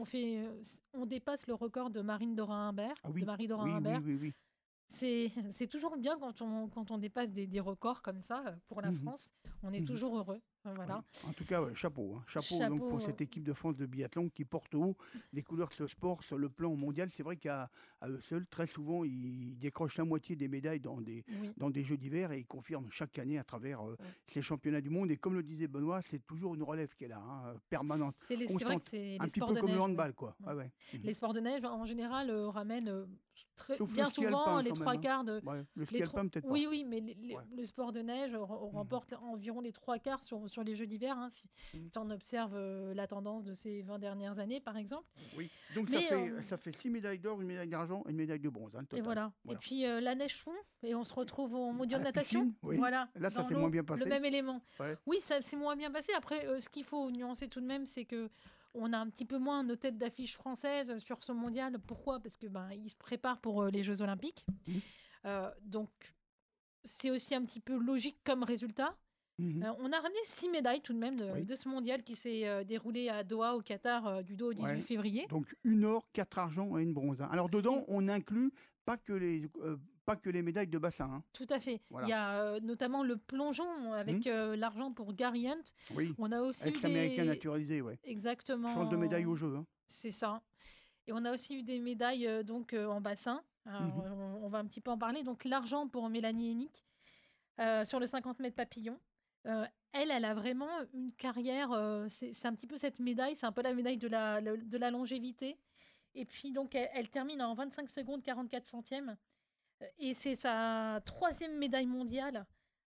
Speaker 12: on dépasse le record de Marine Dorin-Humbert.
Speaker 4: Ah oui.
Speaker 12: De Marie
Speaker 4: Oui,
Speaker 12: Dorin-Humbert.
Speaker 4: oui, oui, oui.
Speaker 12: C'est toujours bien quand on dépasse des records comme ça pour la
Speaker 4: Mhm.
Speaker 12: France. On est
Speaker 4: Mhm.
Speaker 12: toujours heureux. Voilà.
Speaker 4: Ouais. En tout cas, ouais, chapeau. Hein. Chapeau donc,
Speaker 12: Chapeau,
Speaker 4: pour cette équipe de France de biathlon qui porte haut les couleurs de ce sport sur le plan mondial. C'est vrai qu'à eux seuls, très souvent, ils décrochent la moitié des médailles
Speaker 12: Oui.
Speaker 4: dans des Jeux d'hiver et ils confirment chaque année à travers ces championnats du monde. Et comme le disait Benoît, c'est toujours une relève qui est là, hein, permanente,
Speaker 12: C'est vrai que
Speaker 4: constante.
Speaker 12: c'est
Speaker 4: Un
Speaker 12: les
Speaker 4: petit
Speaker 12: sports
Speaker 4: peu
Speaker 12: de
Speaker 4: comme le
Speaker 12: neige.
Speaker 4: handball,
Speaker 12: Ouais.
Speaker 4: quoi.
Speaker 12: Ouais.
Speaker 4: Ouais, ouais.
Speaker 12: Les sports de neige, en général, ramènent
Speaker 4: Sauf
Speaker 12: bien
Speaker 4: le ski
Speaker 12: souvent
Speaker 4: alpin,
Speaker 12: les
Speaker 4: quand
Speaker 12: trois
Speaker 4: même, hein.
Speaker 12: quarts de.
Speaker 4: Ouais, le ski
Speaker 12: les
Speaker 4: alpin, peut-être pas.
Speaker 12: Oui, oui, mais
Speaker 4: Ouais.
Speaker 12: le sport de neige remporte environ les trois quarts sur les Jeux d'hiver, hein, si on observe la tendance de ces 20 dernières années, par exemple.
Speaker 4: Oui. Donc
Speaker 12: Mais,
Speaker 4: ça fait 6 médailles d'or, une médaille d'argent et une médaille de bronze. Hein, le
Speaker 12: Et
Speaker 4: total.
Speaker 12: voilà. Et puis la neige fond, et on se retrouve au mondial
Speaker 4: À
Speaker 12: de
Speaker 4: la
Speaker 12: natation.
Speaker 4: piscine, oui.
Speaker 12: Voilà.
Speaker 4: Là, ça
Speaker 12: dans
Speaker 4: s'est
Speaker 12: l'eau,
Speaker 4: moins bien passé.
Speaker 12: Le même élément.
Speaker 4: Ouais.
Speaker 12: Oui, ça s'est moins bien passé. Après, ce qu'il faut nuancer tout de même, c'est que on a un petit peu moins nos têtes d'affiche françaises sur ce mondial. Pourquoi? Parce que ils se préparent pour les Jeux Olympiques. Donc, c'est aussi un petit peu logique comme résultat. On a ramené 6 médailles tout de même de ce mondial qui s'est déroulé à Doha, au Qatar, du 2 au 18
Speaker 4: Ouais.
Speaker 12: février.
Speaker 4: Donc une or, 4 argent et une bronze. Hein. Alors dedans, on inclut pas que les médailles de bassin. Hein.
Speaker 12: Tout à fait.
Speaker 4: Voilà.
Speaker 12: Il y a notamment le plongeon avec l'argent pour Gary Hunt.
Speaker 4: Oui.
Speaker 12: On a aussi eu
Speaker 4: Ex-américain naturalisé, ouais.
Speaker 12: Exactement.
Speaker 4: Change de médaille au jeu. Hein.
Speaker 12: C'est ça. Et on a aussi eu des médailles en bassin. Alors, on va un petit peu en parler. Donc l'argent pour Mélanie Hennick sur le 50 mètres papillon. Elle a vraiment une carrière. C'est un petit peu cette médaille. C'est un peu la médaille de la longévité. Et puis donc elle termine en 25 secondes 44 centièmes. Et c'est sa 3e médaille mondiale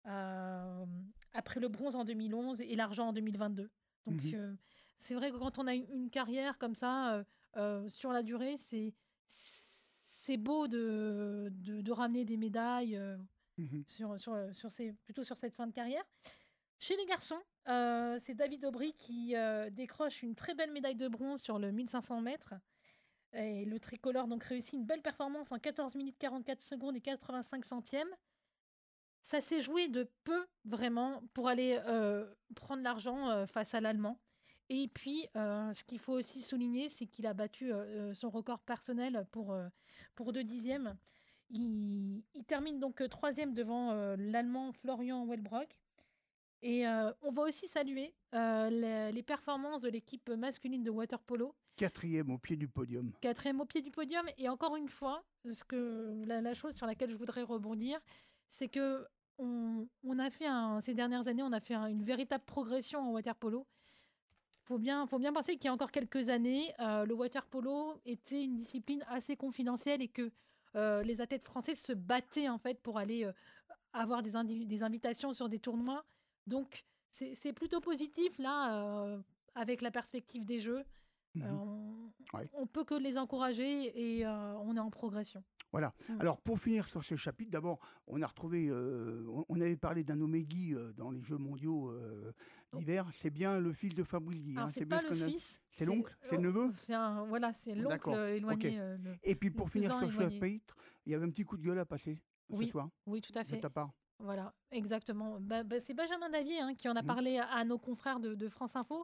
Speaker 12: après le bronze en 2011 et l'argent en 2022. Donc c'est vrai que quand on a une carrière comme ça sur la durée, c'est beau de ramener des médailles plutôt sur cette fin de carrière. Chez les garçons, c'est David Aubry qui décroche une très belle médaille de bronze sur le 1500 mètres. Et le tricolore donc réussit une belle performance en 14 minutes 44 secondes et 85 centièmes. Ça s'est joué de peu, vraiment, pour aller prendre l'argent face à l'Allemand. Et puis, ce qu'il faut aussi souligner, c'est qu'il a battu son record personnel pour 2 dixièmes. Il termine donc 3e devant l'Allemand Florian Wellbrock. Et on va aussi saluer les performances de l'équipe masculine de water-polo.
Speaker 4: 4e au pied du podium.
Speaker 12: 4e au pied du podium. Et encore une fois, la chose sur laquelle je voudrais rebondir, c'est que on a fait ces dernières années, on a fait une véritable progression en water-polo. Faut bien penser qu'il y a encore quelques années, le water-polo était une discipline assez confidentielle et que les athlètes français se battaient en fait pour aller avoir des invitations sur des tournois. Donc, c'est plutôt positif, là, avec la perspective des Jeux. On peut que les encourager et on est en progression.
Speaker 4: Voilà. Alors, pour finir sur ce chapitre, d'abord, on a retrouvé, on avait parlé d'un Omegui dans les Jeux mondiaux d'hiver. C'est bien le fils de Fabrice Guy.
Speaker 12: Alors, c'est pas le fils.
Speaker 4: C'est l'oncle, c'est le neveu.
Speaker 12: C'est l'oncle éloigné.
Speaker 4: Okay. Et puis, pour finir sur ce chapitre, il y avait un petit coup de gueule à passer ce soir.
Speaker 12: Oui, tout à fait.
Speaker 4: De ta part.
Speaker 12: Voilà, exactement. C'est Benjamin Davier qui en a parlé à nos confrères de France Info,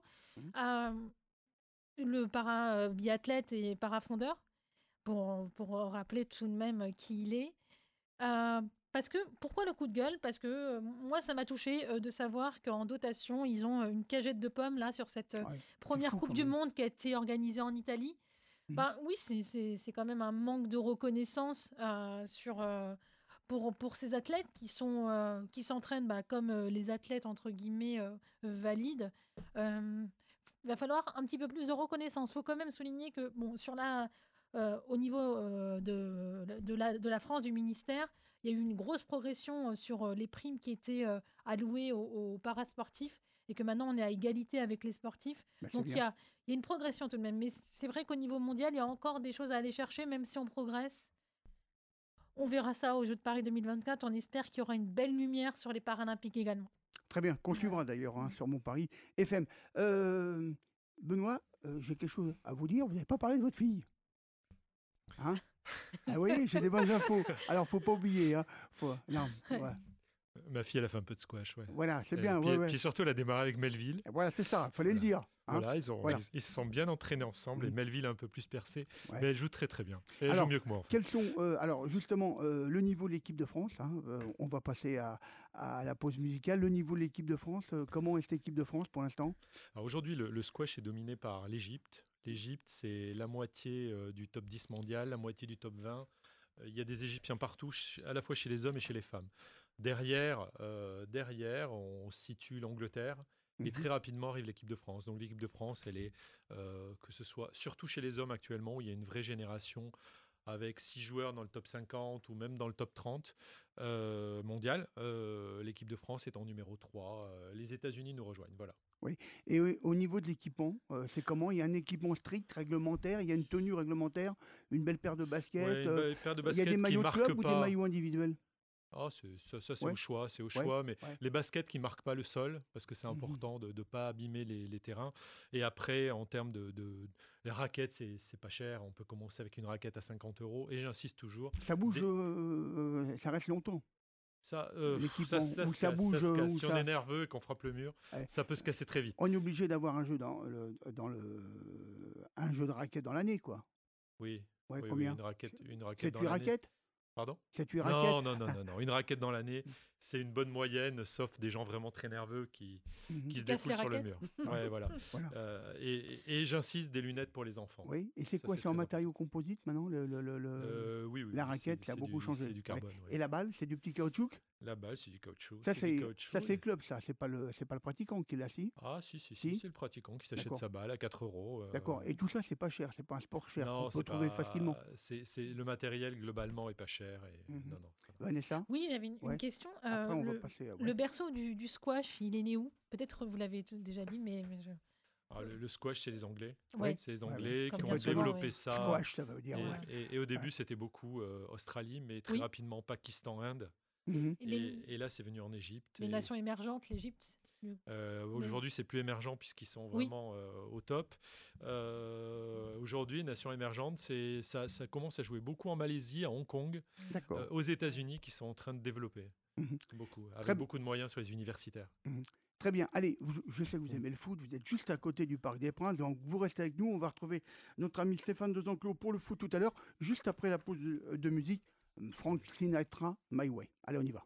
Speaker 12: le para-biathlète et para-fondeur, pour rappeler tout de même qui il est. Pourquoi le coup de gueule? Parce que moi, ça m'a touché de savoir qu'en dotation, ils ont une cagette de pommes là, sur cette première Coupe du Monde qui a été organisée en Italie. Oui, c'est quand même un manque de reconnaissance pour ces athlètes qui s'entraînent comme les athlètes entre guillemets valides. Il va falloir un petit peu plus de reconnaissance. Il faut quand même souligner que au niveau de la France, du ministère, il y a eu une grosse progression sur les primes qui étaient allouées aux parasportifs et que maintenant on est à égalité avec les sportifs. Donc il y a une progression tout de même. Mais c'est vrai qu'au niveau mondial, il y a encore des choses à aller chercher, même si on progresse. On verra ça aux Jeux de Paris 2024. On espère qu'il y aura une belle lumière sur les Paralympiques également.
Speaker 4: Très bien, qu'on suivra d'ailleurs sur Mon Paris FM. Benoît, j'ai quelque chose à vous dire. Vous n'avez pas parlé de votre fille. Hein? Ah oui, j'ai des bonnes infos. Alors, faut pas oublier. Hein. Non, ouais.
Speaker 3: Ma fille, elle a fait un peu de squash, ouais.
Speaker 4: Voilà, c'est bien.
Speaker 3: Puis surtout, elle a démarré avec Melville.
Speaker 4: Voilà, c'est ça, fallait le dire. Hein.
Speaker 3: Voilà, ils se sont bien entraînés ensemble et Melville a un peu plus percé, mais elle joue très très bien. Et elle
Speaker 4: alors,
Speaker 3: joue mieux que moi. En fait.
Speaker 4: Quels sont, alors justement, le niveau de l'équipe de France, hein, on va passer à la pause musicale. Le niveau de l'équipe de France, comment est cette équipe de France pour l'instant?
Speaker 3: Aujourd'hui, le squash est dominé par l'Égypte. L'Égypte, c'est la moitié du top 10 mondial, la moitié du top 20. Il y a des Égyptiens partout, à la fois chez les hommes et chez les femmes. Derrière, on situe l'Angleterre. Et très rapidement arrive l'équipe de France. Donc l'équipe de France, elle est, que ce soit surtout chez les hommes actuellement, où il y a une vraie génération avec 6 joueurs dans le top 50 ou même dans le top 30 mondial. L'équipe de France est en numéro 3. Les États-Unis nous rejoignent. Voilà.
Speaker 4: Oui. Et au niveau de l'équipement, c'est comment? Il y a un équipement strict, réglementaire, il y a une tenue réglementaire, une belle paire de baskets. Il y a des maillots de club ou des maillots individuels?
Speaker 3: Ah, c'est au choix, mais les baskets qui ne marquent pas le sol, parce que c'est important de ne pas abîmer les terrains. Et après, en termes les raquettes, c'est pas cher. On peut commencer avec une raquette à 50 €. Et j'insiste toujours.
Speaker 4: Ça bouge, ça reste longtemps.
Speaker 3: Ça se casse. Si on est nerveux et qu'on frappe le mur, ça peut se casser très vite.
Speaker 4: On est obligé d'avoir un jeu un jeu de raquettes dans l'année, quoi.
Speaker 3: Oui.
Speaker 4: Combien?
Speaker 3: Une raquette
Speaker 4: 7-8
Speaker 3: dans l'année.
Speaker 4: Raquettes?
Speaker 3: Pardon?
Speaker 4: 7-8 raquettes?
Speaker 3: Non. Une raquette dans l'année, c'est une bonne moyenne, sauf des gens vraiment très nerveux qui se défoulent sur le mur. Ouais, voilà. Et j'insiste, des lunettes pour les enfants.
Speaker 4: Oui, et c'est quoi? C'est en matériaux composites maintenant
Speaker 3: oui,
Speaker 4: la raquette, ça a beaucoup changé.
Speaker 3: C'est du carbone. Oui.
Speaker 4: Et la balle, c'est du petit caoutchouc?
Speaker 3: La balle, c'est du caoutchouc.
Speaker 4: Ça, c'est le club, ça. C'est pas le pratiquant qui l'a, si?
Speaker 3: Ah, si, c'est le pratiquant qui s'achète sa balle à 4 €.
Speaker 4: D'accord. Et tout ça, c'est pas cher. C'est pas un sport cher.
Speaker 3: Non,
Speaker 4: on peut trouver facilement.
Speaker 3: C'est le matériel globalement est pas cher. Non.
Speaker 4: Vanessa?
Speaker 12: Oui, j'avais une question.
Speaker 4: Après, on va passer
Speaker 12: le berceau du squash, il est né où? Peut-être vous l'avez déjà dit, mais
Speaker 3: le squash, c'est les Anglais.
Speaker 12: Ouais.
Speaker 3: C'est les Anglais qui
Speaker 12: Comme
Speaker 3: ont
Speaker 12: bien
Speaker 3: développé
Speaker 12: souvent,
Speaker 3: ça.
Speaker 4: Squash, ça veut dire.
Speaker 3: Et au début, c'était beaucoup Australie, mais très rapidement Pakistan, Inde. Et là, c'est venu en Égypte.
Speaker 12: Les nations émergentes, l'Égypte.
Speaker 3: Aujourd'hui, c'est plus émergent puisqu'ils sont vraiment au top. Aujourd'hui, nations émergentes, ça commence à jouer beaucoup en Malaisie, à Hong Kong, aux États-Unis, qui sont en train de développer beaucoup, avec beaucoup de moyens sur les universitaires.
Speaker 4: Très bien. Allez, je sais que vous aimez le foot, vous êtes juste à côté du Parc des Princes, donc vous restez avec nous. On va retrouver notre ami Stéphane Dezenclos pour le foot tout à l'heure, juste après la pause de musique. Frank Sinatra, My Way. Allez, on y va.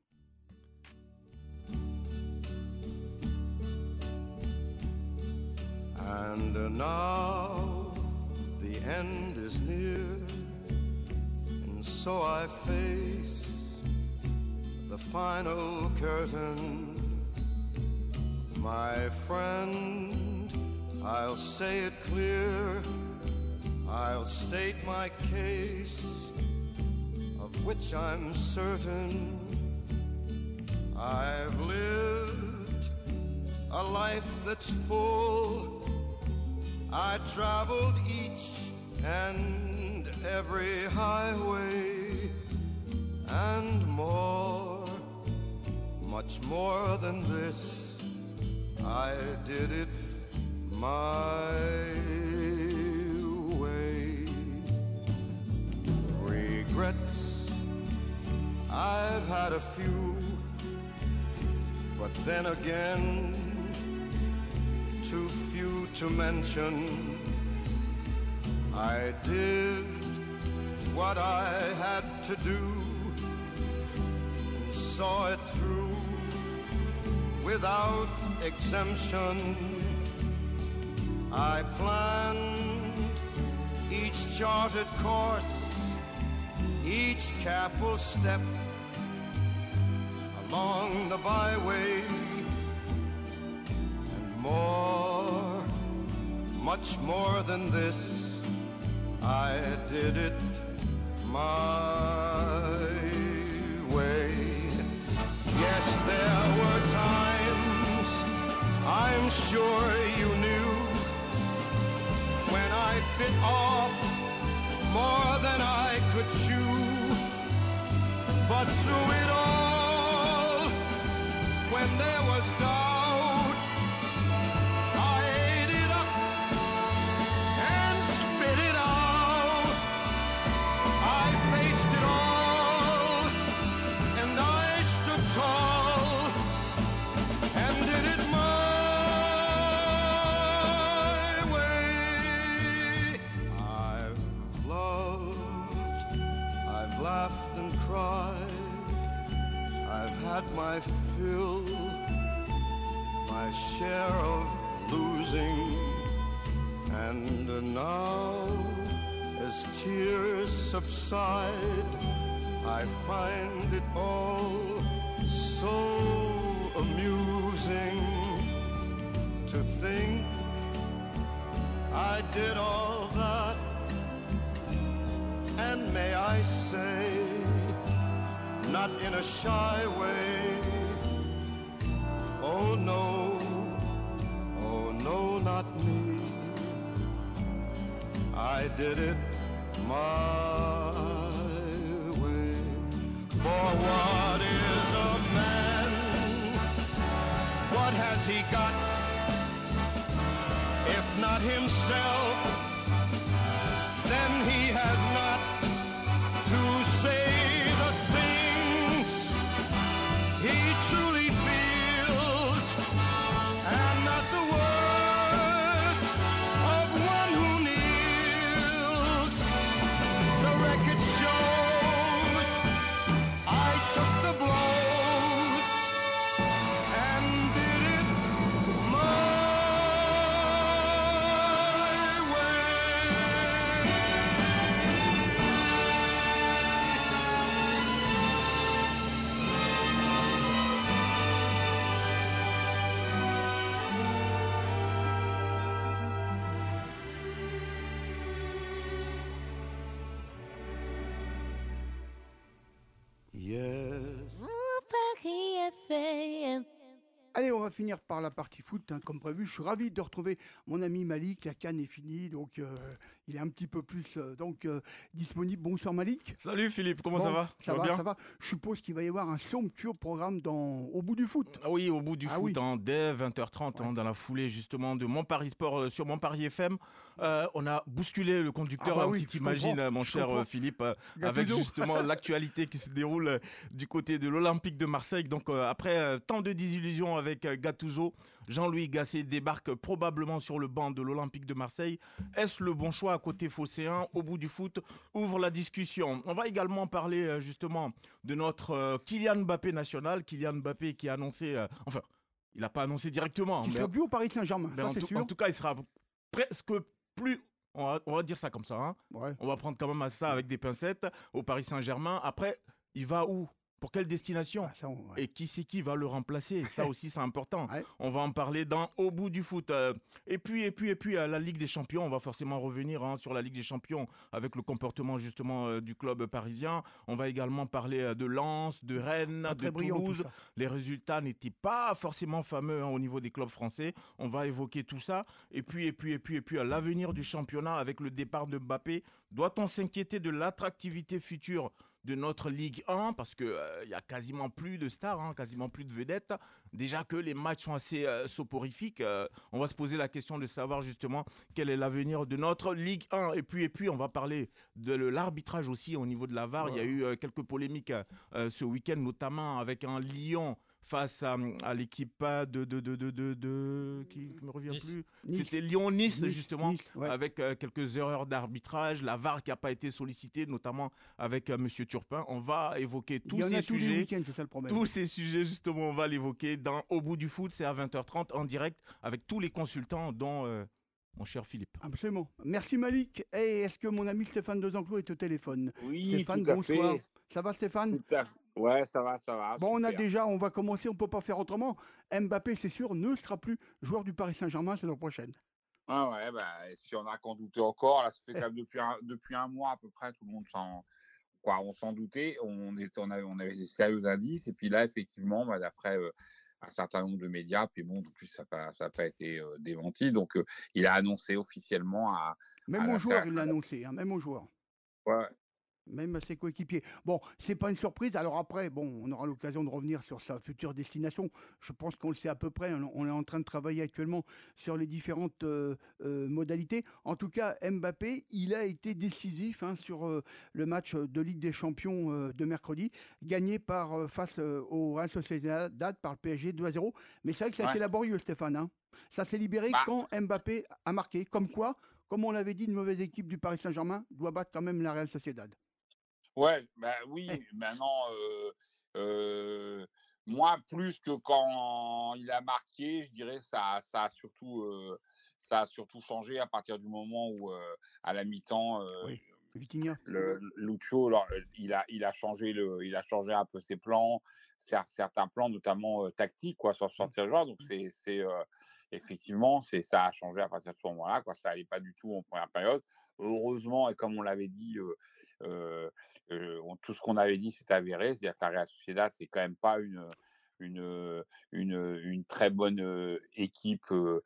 Speaker 13: And now the end is near, and so I face the final curtain. My friend, I'll say it clear, I'll state my case, of which I'm certain. I've lived a life that's full. I traveled each and every highway and more, much more than this. I did it my way. Regrets, I've had a few, but then again, too few to mention. I did what I had to do, and saw it through without exemption. I planned each charted course, each careful step along the byway, and more, much more than this, I did it my way. But through it all, when there was doubt, I ate it up and spit it out. I faced it all and I stood tall and did it my way. I've loved, I've laughed and cried, I've had my fill, my share of losing, and now as tears subside, I find it all so amusing to think I did all that, and may I say, not in a shy way, oh no, not me. I did it my way. For what is a man? What has he got? If not himself, then he has not to say the things he truly feels, and not the words of one who kneels. The record shows I took the blows and did it my
Speaker 4: Allez, on va finir par la partie foot, hein, comme prévu. Je suis ravi de retrouver mon ami Malik. La CAN est finie, donc il est un petit peu plus disponible. Bonsoir Malik.
Speaker 14: Salut Philippe, comment ça va?
Speaker 4: Ça va, ça va. Je suppose qu'il va y avoir un somptueux programme au bout du foot.
Speaker 14: Oui, au bout du foot, hein, dès 20h30, hein, dans la foulée justement de Mon Paris Sport sur Mon Paris FM. On a bousculé le conducteur, tu t'imagines, mon cher Philippe, avec justement l'actualité qui se déroule du côté de l'Olympique de Marseille. Donc après tant de désillusions avec Gattuso, Jean-Louis Gasset débarque probablement sur le banc de l'Olympique de Marseille. Est-ce le bon choix à côté phocéen? Au bout du foot, ouvre la discussion. On va également parler justement de notre Kylian Mbappé national. Kylian Mbappé qui a annoncé, il n'a pas annoncé directement.
Speaker 4: Il sera plus au Paris Saint-Germain, ça c'est sûr.
Speaker 14: En tout cas, il sera presque plus... On va dire ça comme ça. Hein.
Speaker 4: Ouais.
Speaker 14: On va prendre quand même ça avec des pincettes au Paris Saint-Germain. Après, il va où? Pour quelle destination? Et qui c'est qui va le remplacer? Ça aussi, c'est important. On va en parler dans Au bout du foot. Et puis, à la Ligue des Champions, on va forcément revenir sur la Ligue des Champions avec le comportement justement du club parisien. On va également parler de Lens, de Rennes, de Toulouse. Les résultats n'étaient pas forcément fameux au niveau des clubs français. On va évoquer tout ça. Et puis, à l'avenir du championnat avec le départ de Mbappé. Doit-on s'inquiéter de l'attractivité future de notre Ligue 1 parce qu'il y a quasiment plus de stars, quasiment plus de vedettes. Déjà que les matchs sont assez soporifiques. On va se poser la question de savoir justement quel est l'avenir de notre Ligue 1. Et puis on va parler de l'arbitrage aussi au niveau de la VAR. Il y a eu quelques polémiques ce week-end, notamment avec un Lyon face à l'équipe qui me revient
Speaker 3: Nice.
Speaker 14: plus. C'était Lyon-Nice justement, avec quelques erreurs d'arbitrage, la VAR qui n'a pas été sollicitée, notamment avec Monsieur Turpin. On va évoquer tous ces sujets.
Speaker 4: C'est ça le problème.
Speaker 14: Tous ces sujets justement, on va l'évoquer dans Au bout du foot, c'est à 20h30 en direct avec tous les consultants, dont mon cher Philippe.
Speaker 4: Absolument. Merci Malik. Et est-ce que mon ami Stéphane Dezenclos est au téléphone?
Speaker 15: Oui,
Speaker 4: Stéphane,
Speaker 15: tout à
Speaker 4: bonsoir.
Speaker 15: fait.
Speaker 4: Ça va Stéphane?
Speaker 15: Ouais, ça va.
Speaker 4: Bon,
Speaker 15: super.
Speaker 4: on va commencer, on ne peut pas faire autrement. Mbappé, c'est sûr, ne sera plus joueur du Paris Saint-Germain la saison prochaine.
Speaker 15: Ah ouais, si on a qu'en douter encore, là, ça fait quand même depuis un mois à peu près, tout le monde on s'en doutait, on avait des sérieux indices, et puis là, effectivement, d'après un certain nombre de médias, puis bon, en plus, ça n'a pas été démenti, donc il a annoncé officiellement
Speaker 4: Même aux joueurs, il l'a annoncé, même aux joueurs.
Speaker 15: Ouais.
Speaker 4: même à ses coéquipiers. Bon, c'est pas une surprise. Alors après, bon, on aura l'occasion de revenir sur sa future destination. Je pense qu'on le sait à peu près. On est en train de travailler actuellement sur les différentes modalités. En tout cas, Mbappé, il a été décisif sur le match de Ligue des Champions de mercredi, gagné face au Real Sociedad par le PSG 2-0. Mais c'est vrai que ça a été laborieux, Stéphane. Ça s'est libéré quand Mbappé a marqué. Comme quoi, comme on l'avait dit, une mauvaise équipe du Paris Saint-Germain doit battre quand même la Real Sociedad.
Speaker 15: Ouais, bah oui, maintenant, moi, plus que quand il a marqué, je dirais ça a surtout changé à partir du moment où, à la mi-temps,
Speaker 4: Vitinha.
Speaker 15: Lucho, alors, il a changé un peu ses plans, certains plans, notamment tactiques, quoi, sur sortir le joueur. Donc effectivement, ça a changé à partir de ce moment-là, quoi. Ça allait pas du tout en première période. Heureusement, et comme on l'avait dit, tout ce qu'on avait dit s'est avéré, c'est-à-dire que la Real Sociedad, c'est quand même pas une très bonne équipe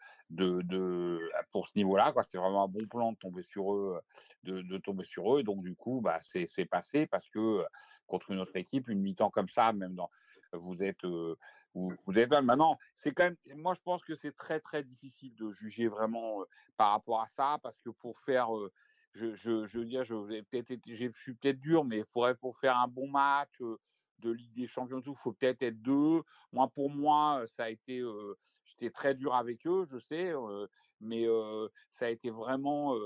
Speaker 15: pour ce niveau-là, quoi. C'est vraiment un bon plan de tomber sur eux, de tomber sur eux. Et donc du coup, bah, c'est passé parce que contre une autre équipe, une mi-temps comme ça, même dans vous êtes vous êtes mal. Maintenant, c'est quand même, moi je pense que c'est très très difficile de juger vraiment par rapport à ça, parce que pour faire je veux dire, je suis peut-être dur, mais il faudrait, pour faire un bon match de Ligue des Champions, il faut peut-être être deux. Pour moi, ça a été, j'étais très dur avec eux, je sais, mais ça a été vraiment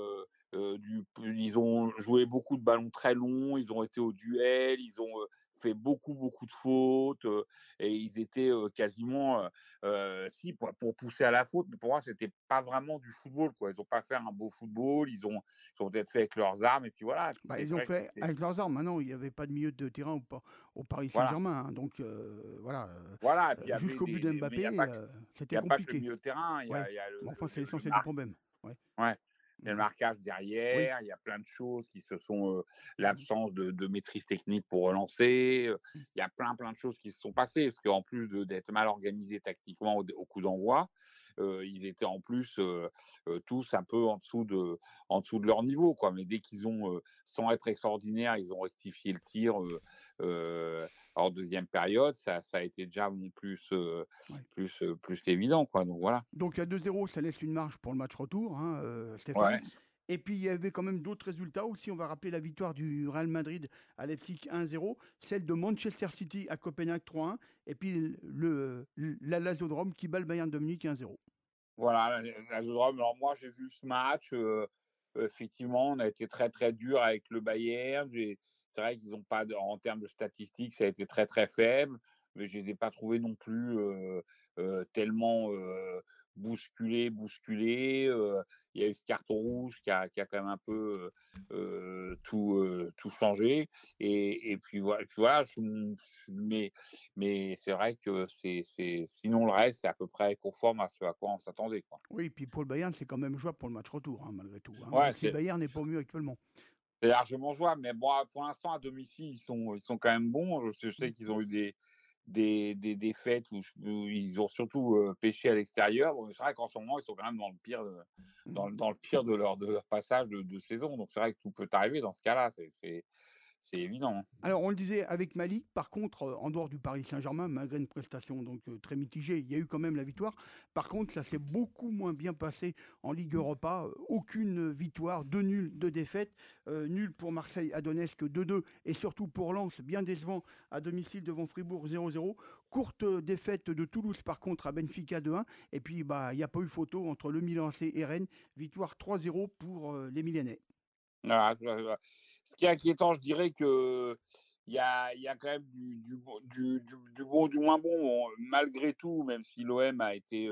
Speaker 15: ils ont joué beaucoup de ballons très longs, ils ont été au duel, ils ont fait beaucoup beaucoup de fautes et ils étaient quasiment si pour pousser à la faute, mais pour moi c'était pas vraiment du football, quoi. Ils ont pas fait un beau football, ils ont peut-être fait avec leurs armes et puis voilà. Puis
Speaker 4: Ils ont fait avec leurs armes. Maintenant, il n'y avait pas de milieu de terrain au Paris Saint-Germain. Donc voilà.
Speaker 15: Voilà, et puis
Speaker 4: jusqu'au but d'Mbappé, c'était compliqué.
Speaker 15: Il n'y a pas que le milieu de terrain. Il y a
Speaker 4: enfin, c'est l'essentiel du problème.
Speaker 15: Ouais. Il y a le marquage derrière, il y a plein de choses qui se sont l'absence de maîtrise technique pour relancer. Il y a plein de choses qui se sont passées, parce qu'en plus d'être mal organisés tactiquement au coup d'envoi, ils étaient en plus tous un peu en dessous de leur niveau, quoi. Mais dès qu'ils ont, sans être extraordinaires, ils ont rectifié le tir en deuxième période, ça a été déjà plus évident, quoi. Donc voilà.
Speaker 4: Donc à 2-0, ça laisse une marge pour le match retour, Stéphane.
Speaker 15: Ouais.
Speaker 4: Et puis il y avait quand même d'autres résultats aussi. On va rappeler la victoire du Real Madrid à Leipzig 1-0, celle de Manchester City à Copenhague 3-1, et puis la Lazio qui bat le Bayern de Munich 1-0.
Speaker 15: Voilà, la alors moi j'ai vu ce match, effectivement, on a été très très dur avec le Bayern. C'est vrai qu'ils n'ont pas, en termes de statistiques, ça a été très très faible, mais je les ai pas trouvés non plus tellement bousculés. Il y a eu ce carton rouge qui a quand même un peu tout changé. Et puis voilà, mais c'est vrai que sinon le reste, c'est à peu près conforme à ce à quoi on s'attendait, quoi.
Speaker 4: Oui, et puis pour le Bayern, c'est quand même jouable pour le match retour, malgré tout.
Speaker 15: Ouais,
Speaker 4: même si le Bayern n'est pas mieux actuellement.
Speaker 15: C'est largement jouable, mais bon, pour l'instant, à domicile, ils sont quand même bons. Je sais qu'ils ont eu des défaites où ils ont surtout pêché à l'extérieur. Bon, c'est vrai qu'en ce moment, ils sont quand même dans le pire dans le pire de leur passage de saison. Donc c'est vrai que tout peut arriver dans ce cas-là. C'est évident.
Speaker 4: Alors, on le disait avec Mali, par contre, en dehors du Paris Saint-Germain, malgré une prestation très mitigée, il y a eu quand même la victoire. Par contre, ça s'est beaucoup moins bien passé en Ligue Europa. Aucune victoire, 2 nuls, 2 défaites. Nul pour Marseille à Donetsk 2-2, et surtout pour Lens, bien décevant à domicile devant Fribourg 0-0. Courte défaite de Toulouse par contre à Benfica 2-1. Et puis, il n'y a pas eu photo entre le Milan AC et Rennes. Victoire 3-0 pour les Milanais.
Speaker 15: Voilà. Ce qui est inquiétant, je dirais que il y a quand même du bon, du moins bon, malgré tout, même si l'OM a été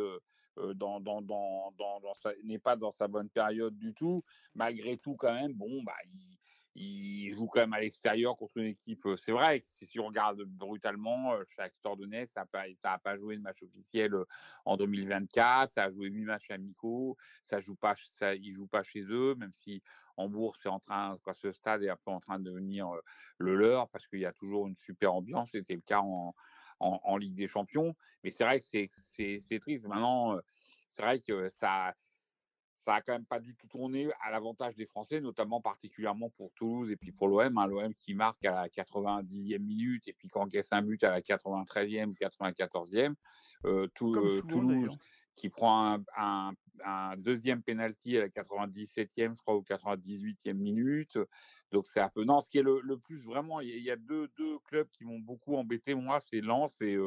Speaker 15: n'est pas dans sa bonne période du tout. Malgré tout, quand même, bon, bah, il joue quand même à l'extérieur contre une équipe. C'est vrai que si on regarde brutalement, Shakhtar Donetsk, ça a pas joué de match officiel en 2024. Ça a joué 8 matchs amicaux. Ils jouent pas chez eux, même si Hambourg, ce stade est un peu en train de devenir le leur, parce qu'il y a toujours une super ambiance. C'était le cas en Ligue des Champions. Mais c'est vrai que c'est triste. Maintenant, c'est vrai que ça a quand même pas du tout tourné à l'avantage des Français, notamment particulièrement pour Toulouse et puis pour l'OM. L'OM qui marque à la 90e minute et puis qui encaisse un but à la 93e ou 94e. Toulouse qui prend un deuxième penalty à la 97e, je crois, ou 98e minute. Donc c'est un peu... Non, ce qui est le plus vraiment, il y a deux clubs qui m'ont beaucoup embêté, moi, c'est Lens et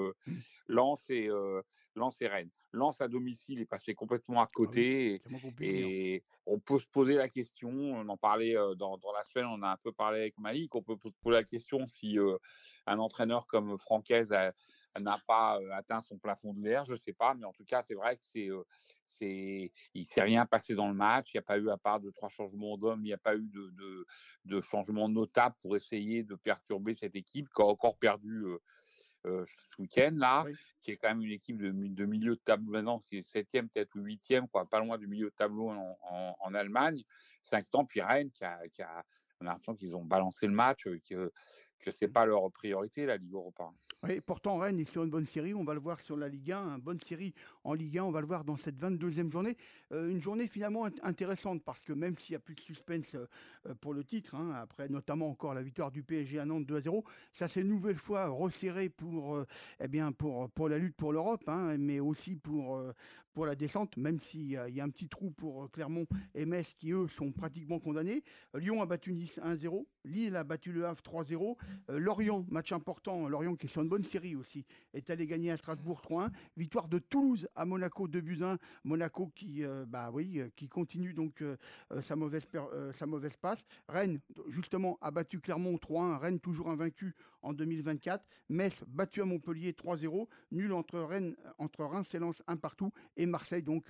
Speaker 15: Rennes. Lens à domicile est passé complètement à côté et on peut se poser la question, on en parlait dans la semaine, on a un peu parlé avec Malik, on peut se poser la question si un entraîneur comme Francaise n'a pas atteint son plafond de verre, je ne sais pas, mais en tout cas c'est vrai que il ne s'est rien passé dans le match, il n'y a pas eu, à part 2-3 changements d'hommes, il n'y a pas eu de changement notable pour essayer de perturber cette équipe qui a encore perdu ce week-end là, qui est quand même une équipe de milieu de tableau maintenant, qui est 7e peut-être ou 8e, quoi, pas loin du milieu de tableau en Allemagne. 5 ans, puis Rennes on a l'impression qu'ils ont balancé le match, que c'est pas leur priorité, la Ligue Europa.
Speaker 4: Oui, pourtant Rennes est sur une bonne série, on va le voir sur la Ligue 1, une bonne série en Ligue 1, on va le voir dans cette 22e journée. Une journée finalement intéressante parce que même s'il n'y a plus de suspense pour le titre, après notamment encore la victoire du PSG à Nantes 2-0, ça s'est une nouvelle fois resserré pour la lutte pour l'Europe, mais aussi pour la descente, même s'il y a un petit trou pour Clermont et Metz qui, eux, sont pratiquement condamnés. Lyon a battu Nice 1-0, Lille a battu Le Havre 3-0, Lorient, match important, Lorient qui est sur une bonne série aussi, est allé gagner à Strasbourg 3-1, victoire de Toulouse à Monaco 2-1, Monaco qui continue donc sa mauvaise passe. Rennes, justement, a battu Clermont 3-1, Rennes toujours invaincu en 2024, Metz battu à Montpellier 3-0, nul entre Reims et Lens 1 partout, et Marseille, donc,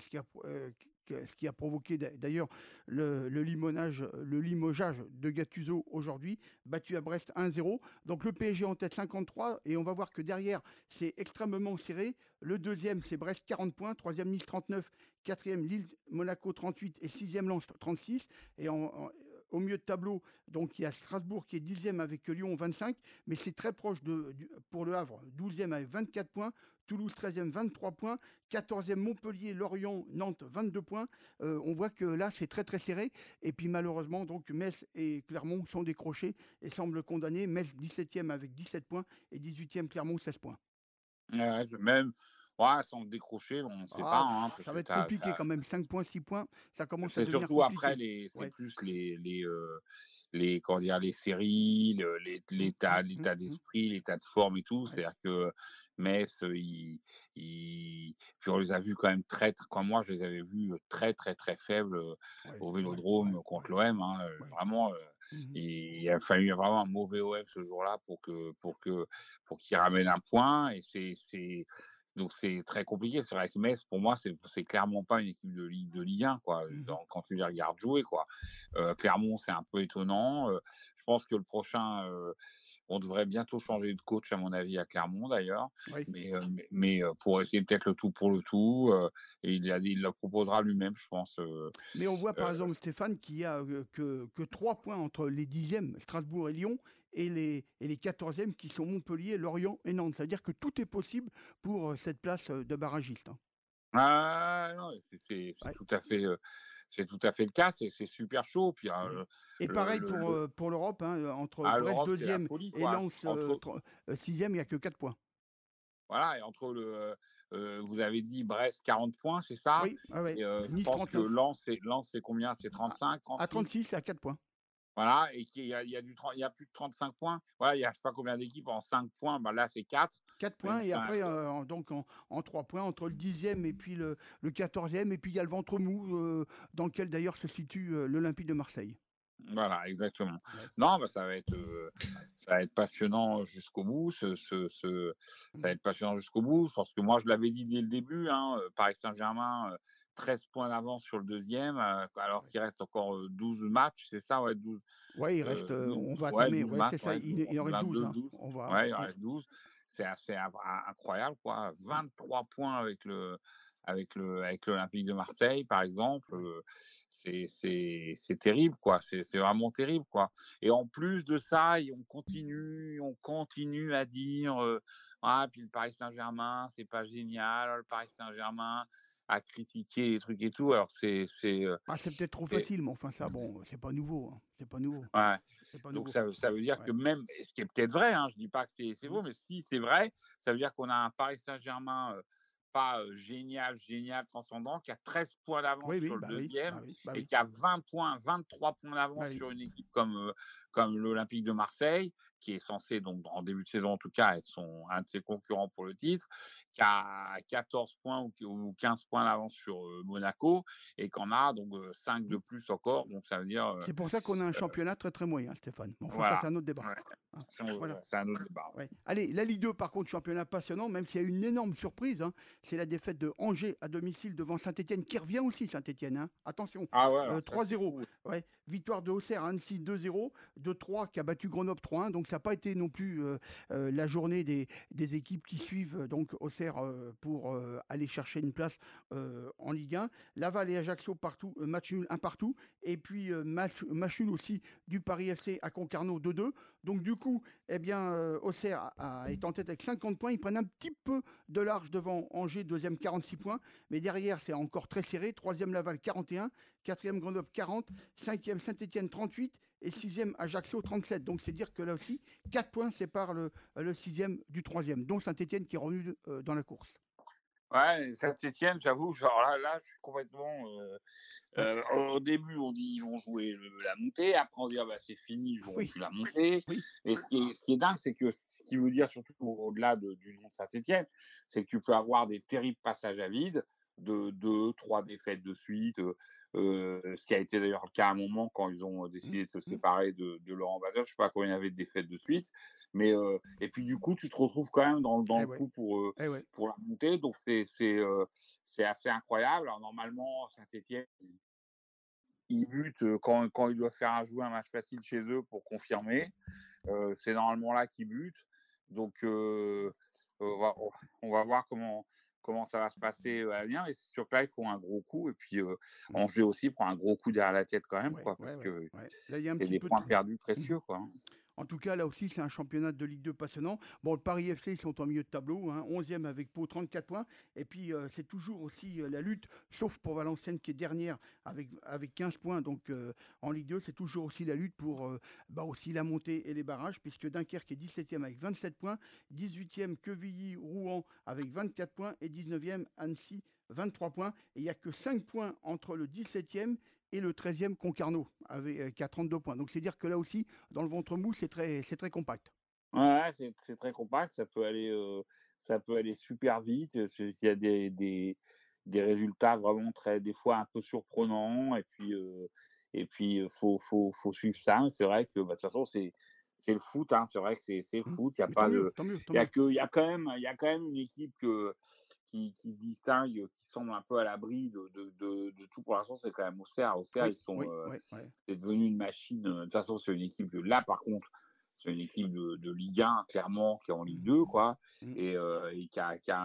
Speaker 4: ce qui a provoqué d'ailleurs le limogeage de Gattuso aujourd'hui, battu à Brest 1-0. Donc le PSG en tête 53, et on va voir que derrière, c'est extrêmement serré. Le deuxième, c'est Brest 40 points, troisième Nice 39, quatrième Lille, Monaco 38 et sixième Lens 36. Et au milieu de tableau, donc il y a Strasbourg qui est 10e avec Lyon 25, mais c'est très proche pour le Havre, 12e avec 24 points, Toulouse 13e 23 points, 14e Montpellier, Lorient, Nantes 22 points. On voit que là c'est très très serré, et puis malheureusement donc Metz et Clermont sont décrochés et semblent condamnés. Metz 17e avec 17 points et 18e Clermont 16 points.
Speaker 15: Sans décrocher, on ne sait pas.
Speaker 4: Ça va être compliqué quand même, 5 points, 6 points, ça commence à
Speaker 15: c'est
Speaker 4: devenir
Speaker 15: surtout
Speaker 4: compliqué.
Speaker 15: après, c'est plus les séries, l'état d'esprit, l'état de forme et tout. C'est-à-dire que Metz, puis on les a vus quand même quand moi je les avais vus très très très faibles au Vélodrome contre l'OM. Vraiment, il a fallu vraiment un mauvais OM ce jour-là pour qu'ils ramènent un point. Et donc c'est très compliqué. C'est vrai que Metz, pour moi, c'est clairement pas une équipe de Ligue 1, quoi. Quand tu les regardes jouer, quoi. Clermont, c'est un peu étonnant. Je pense que le prochain, on devrait bientôt changer de coach, à mon avis, à Clermont d'ailleurs. Mais pour essayer peut-être le tout pour le tout. Et il le proposera lui-même, je pense.
Speaker 4: Mais on voit par exemple, Stéphane, qu'il y a que 3 points entre les 10e, Strasbourg et Lyon, et les 14e qui sont Montpellier, Lorient et Nantes. C'est-à-dire que tout est possible pour cette place de barragiste.
Speaker 15: Non, c'est tout à fait... c'est tout à fait le cas, c'est super chaud. Puis,
Speaker 4: et pareil pour l'Europe, entre Brest 2e et Lens 6e, il n'y a que 4 points.
Speaker 15: Voilà, et entre vous avez dit Brest 40 points, c'est ça?
Speaker 4: Oui,
Speaker 15: je pense 39. Que Lens, c'est combien? C'est 35, 36?
Speaker 4: À 36, c'est à 4 points.
Speaker 15: Voilà, et il y a plus de 35 points. Voilà, il y a je sais pas combien d'équipes en 5 points. Là, c'est 4.
Speaker 4: 4 points, et après, donc en 3 points, entre le 10e et puis le 14e, et puis il y a le ventre mou, dans lequel d'ailleurs se situe l'Olympique de Marseille.
Speaker 15: Voilà, exactement. Non, ça va être passionnant jusqu'au bout. Ça va être passionnant jusqu'au bout. Parce que moi, je l'avais dit dès le début, Paris Saint-Germain, 13 points d'avance sur le deuxième, alors qu'il reste encore 12 matchs, c'est ça, 12.
Speaker 4: Oui, il reste, on va attamer, c'est ça, il en reste 12.
Speaker 15: 12. Il en reste 12. C'est assez incroyable, quoi. 23 points avec l'Olympique de Marseille, par exemple. C'est terrible, quoi. C'est vraiment terrible, quoi. Et en plus de ça, on continue à dire puis le Paris Saint-Germain, c'est pas génial, le Paris Saint-Germain. à critiquer les trucs et tout. Alors c'est
Speaker 4: c'est peut-être trop facile, mais enfin ça, bon, c'est pas nouveau, hein. C'est pas nouveau.
Speaker 15: Ouais.
Speaker 4: C'est pas
Speaker 15: Donc
Speaker 4: nouveau.
Speaker 15: ça veut dire
Speaker 4: Ouais.
Speaker 15: que même, et ce qui est peut-être vrai, hein, je dis pas que c'est faux, mais si c'est vrai, ça veut dire qu'on a un Paris Saint-Germain pas génial, transcendant, qui a 13 points d'avance sur le deuxième et qui a 20 points, 23 points d'avance sur une équipe comme l'Olympique de Marseille, qui est censé, donc en début de saison en tout cas, être un de ses concurrents pour le titre, qui a 14 points ou 15 points d'avance sur Monaco et qu'on a donc 5 de plus encore. Donc ça veut dire.
Speaker 4: C'est pour ça qu'on a un championnat très très moyen, Stéphane. Bon, enfin,
Speaker 15: voilà.
Speaker 4: ça, c'est un autre débat.
Speaker 15: Ouais.
Speaker 4: Voilà.
Speaker 15: C'est un autre débat.
Speaker 4: Ouais. Allez, la Ligue 2, par contre, championnat passionnant, même s'il y a une énorme surprise, hein, c'est la défaite de Angers à domicile devant Saint-Etienne, qui revient aussi, Saint-Etienne. Hein. Attention, 3-0. Ouais. Victoire de Auxerre à Annecy 2-0, de 3 qui a battu Grenoble 3-1. Donc ça n'a pas été non plus la journée des équipes qui suivent donc Auxerre pour aller chercher une place en Ligue 1. Laval et Ajaccio partout, match nul 1 partout. Et puis match nul aussi du Paris FC à Concarneau 2-2. Donc du coup, eh bien, Auxerre est en tête avec 50 points. Ils prennent un petit peu de large devant Angers, deuxième 46 points. Mais derrière, c'est encore très serré. Troisième Laval 41, quatrième Grenoble 40, cinquième Saint-Etienne 38 et sixième Ajaccio 37. Donc c'est dire que là aussi, 4 points séparent le sixième du troisième. Donc Saint-Etienne qui est revenu dans la course.
Speaker 15: Ouais, Saint-Etienne, j'avoue, genre là, je suis complètement. Au début, on dit ils vont jouer la montée. Après, on dit c'est fini, ils joueront plus la montée. Et ce qui est dingue, c'est que ce qui veut dire surtout au-delà du nom de Saint-Etienne, c'est que tu peux avoir des terribles passages à vide de 2, 3 défaites de suite. Ce qui a été d'ailleurs le cas à un moment quand ils ont décidé de se séparer de Laurent Badov. Je sais pas combien il y avait de défaites de suite. Mais et puis du coup, tu te retrouves quand même dans le coup pour la montée. Donc c'est assez incroyable. Alors normalement, Saint-Etienne, ils butent quand ils doivent faire jouer un match facile chez eux pour confirmer. C'est normalement là qu'ils butent. Donc on va voir comment ça va se passer à l'avenir. Mais c'est sûr que là, il faut un gros coup. Et puis Angers aussi prend un gros coup derrière la tête quand même, parce que
Speaker 4: Là, il y a un
Speaker 15: c'est
Speaker 4: petit
Speaker 15: des
Speaker 4: peu
Speaker 15: points perdus précieux, quoi.
Speaker 4: En tout cas, là aussi, c'est un championnat de Ligue 2 passionnant. Bon, le Paris FC, ils sont en milieu de tableau, 11e avec Pau, 34 points. Et puis, c'est toujours aussi la lutte, sauf pour Valenciennes qui est dernière avec 15 points. Donc, en Ligue 2, c'est toujours aussi la lutte pour aussi la montée et les barrages, puisque Dunkerque est 17e avec 27 points, 18e Quevilly-Rouen avec 24 points et 19e Annecy, 23 points. Et il n'y a que 5 points entre le 17e et le 13e Concarneau qui a 32 points. Donc c'est dire que là aussi, dans le ventre mou, c'est très compact.
Speaker 15: Ouais, c'est très compact, ça peut aller super vite. Il y a des résultats vraiment des fois un peu surprenants. Et puis faut suivre ça. C'est vrai que de toute façon c'est le foot, hein. C'est vrai que c'est le foot. Il y a pas de, il y a quand même une équipe qui se distingue, qui semble un peu à l'abri de tout. Pour l'instant, c'est quand même Auxerre. Ils sont, c'est devenu une machine. De toute façon, c'est une équipe là, par contre, c'est une équipe de Ligue 1, clairement, qui est en Ligue 2, quoi, et qui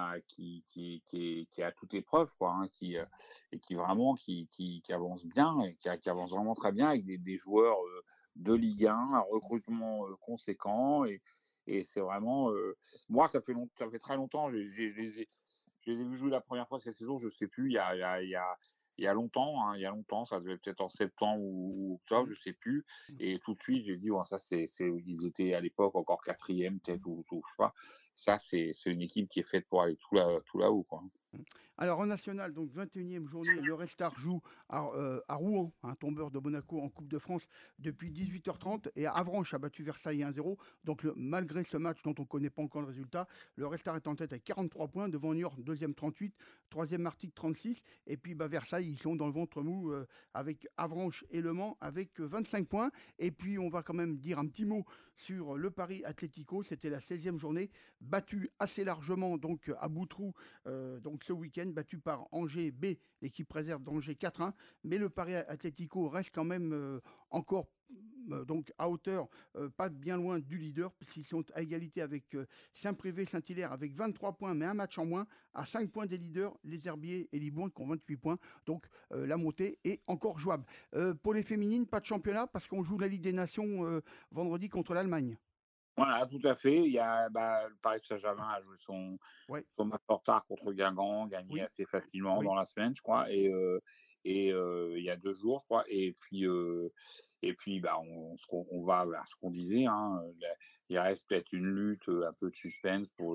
Speaker 15: est à toute épreuve, quoi, hein, et qui vraiment qui avance bien, et qui avance vraiment très bien avec des joueurs de Ligue 1, un recrutement conséquent, et c'est vraiment, moi, ça fait très longtemps, je les ai vus jouer la première fois cette saison, je sais plus, il y a longtemps, hein, ça devait être en septembre ou octobre, je sais plus. Et tout de suite, j'ai dit, ça, ils étaient à l'époque encore 4e, peut-être, ou je sais pas. Ça, c'est une équipe qui est faite pour aller tout là-haut, quoi.
Speaker 4: Alors en national, donc 21e journée, le Red Star joue à Rouen, un tombeur de Monaco en Coupe de France depuis 18h30, et Avranches a battu Versailles 1-0. Donc malgré ce match dont on ne connaît pas encore le résultat, le Red Star est en tête avec 43 points, devant Niort, deuxième 38, troisième Martigues 36, et puis Versailles, ils sont dans le ventre mou avec Avranches et Le Mans avec 25 points. Et puis on va quand même dire un petit mot sur le Paris Atlético, c'était la 16e journée, battu assez largement donc à Boutroux donc ce week-end, battu par Angers B, l'équipe réserve d'Angers 4-1, mais le Paris Atlético reste quand même encore donc à hauteur, pas bien loin du leader, puisqu'ils sont à égalité avec Saint-Privé, Saint-Hilaire avec 23 points, mais un match en moins, à 5 points des leaders, les Herbiers et Libourne qui ont 28 points. Donc la montée est encore jouable. Pour les féminines, pas de championnat parce qu'on joue la Ligue des Nations vendredi contre l'Allemagne.
Speaker 15: Voilà, tout à fait. Il y a, le Paris Saint-Germain a joué son match en retard contre Guingamp, gagné assez facilement dans la semaine, je crois, il y a 2 jours, je crois. Et puis, on va vers ce qu'on disait, hein, il reste peut-être une lutte, un peu de suspense pour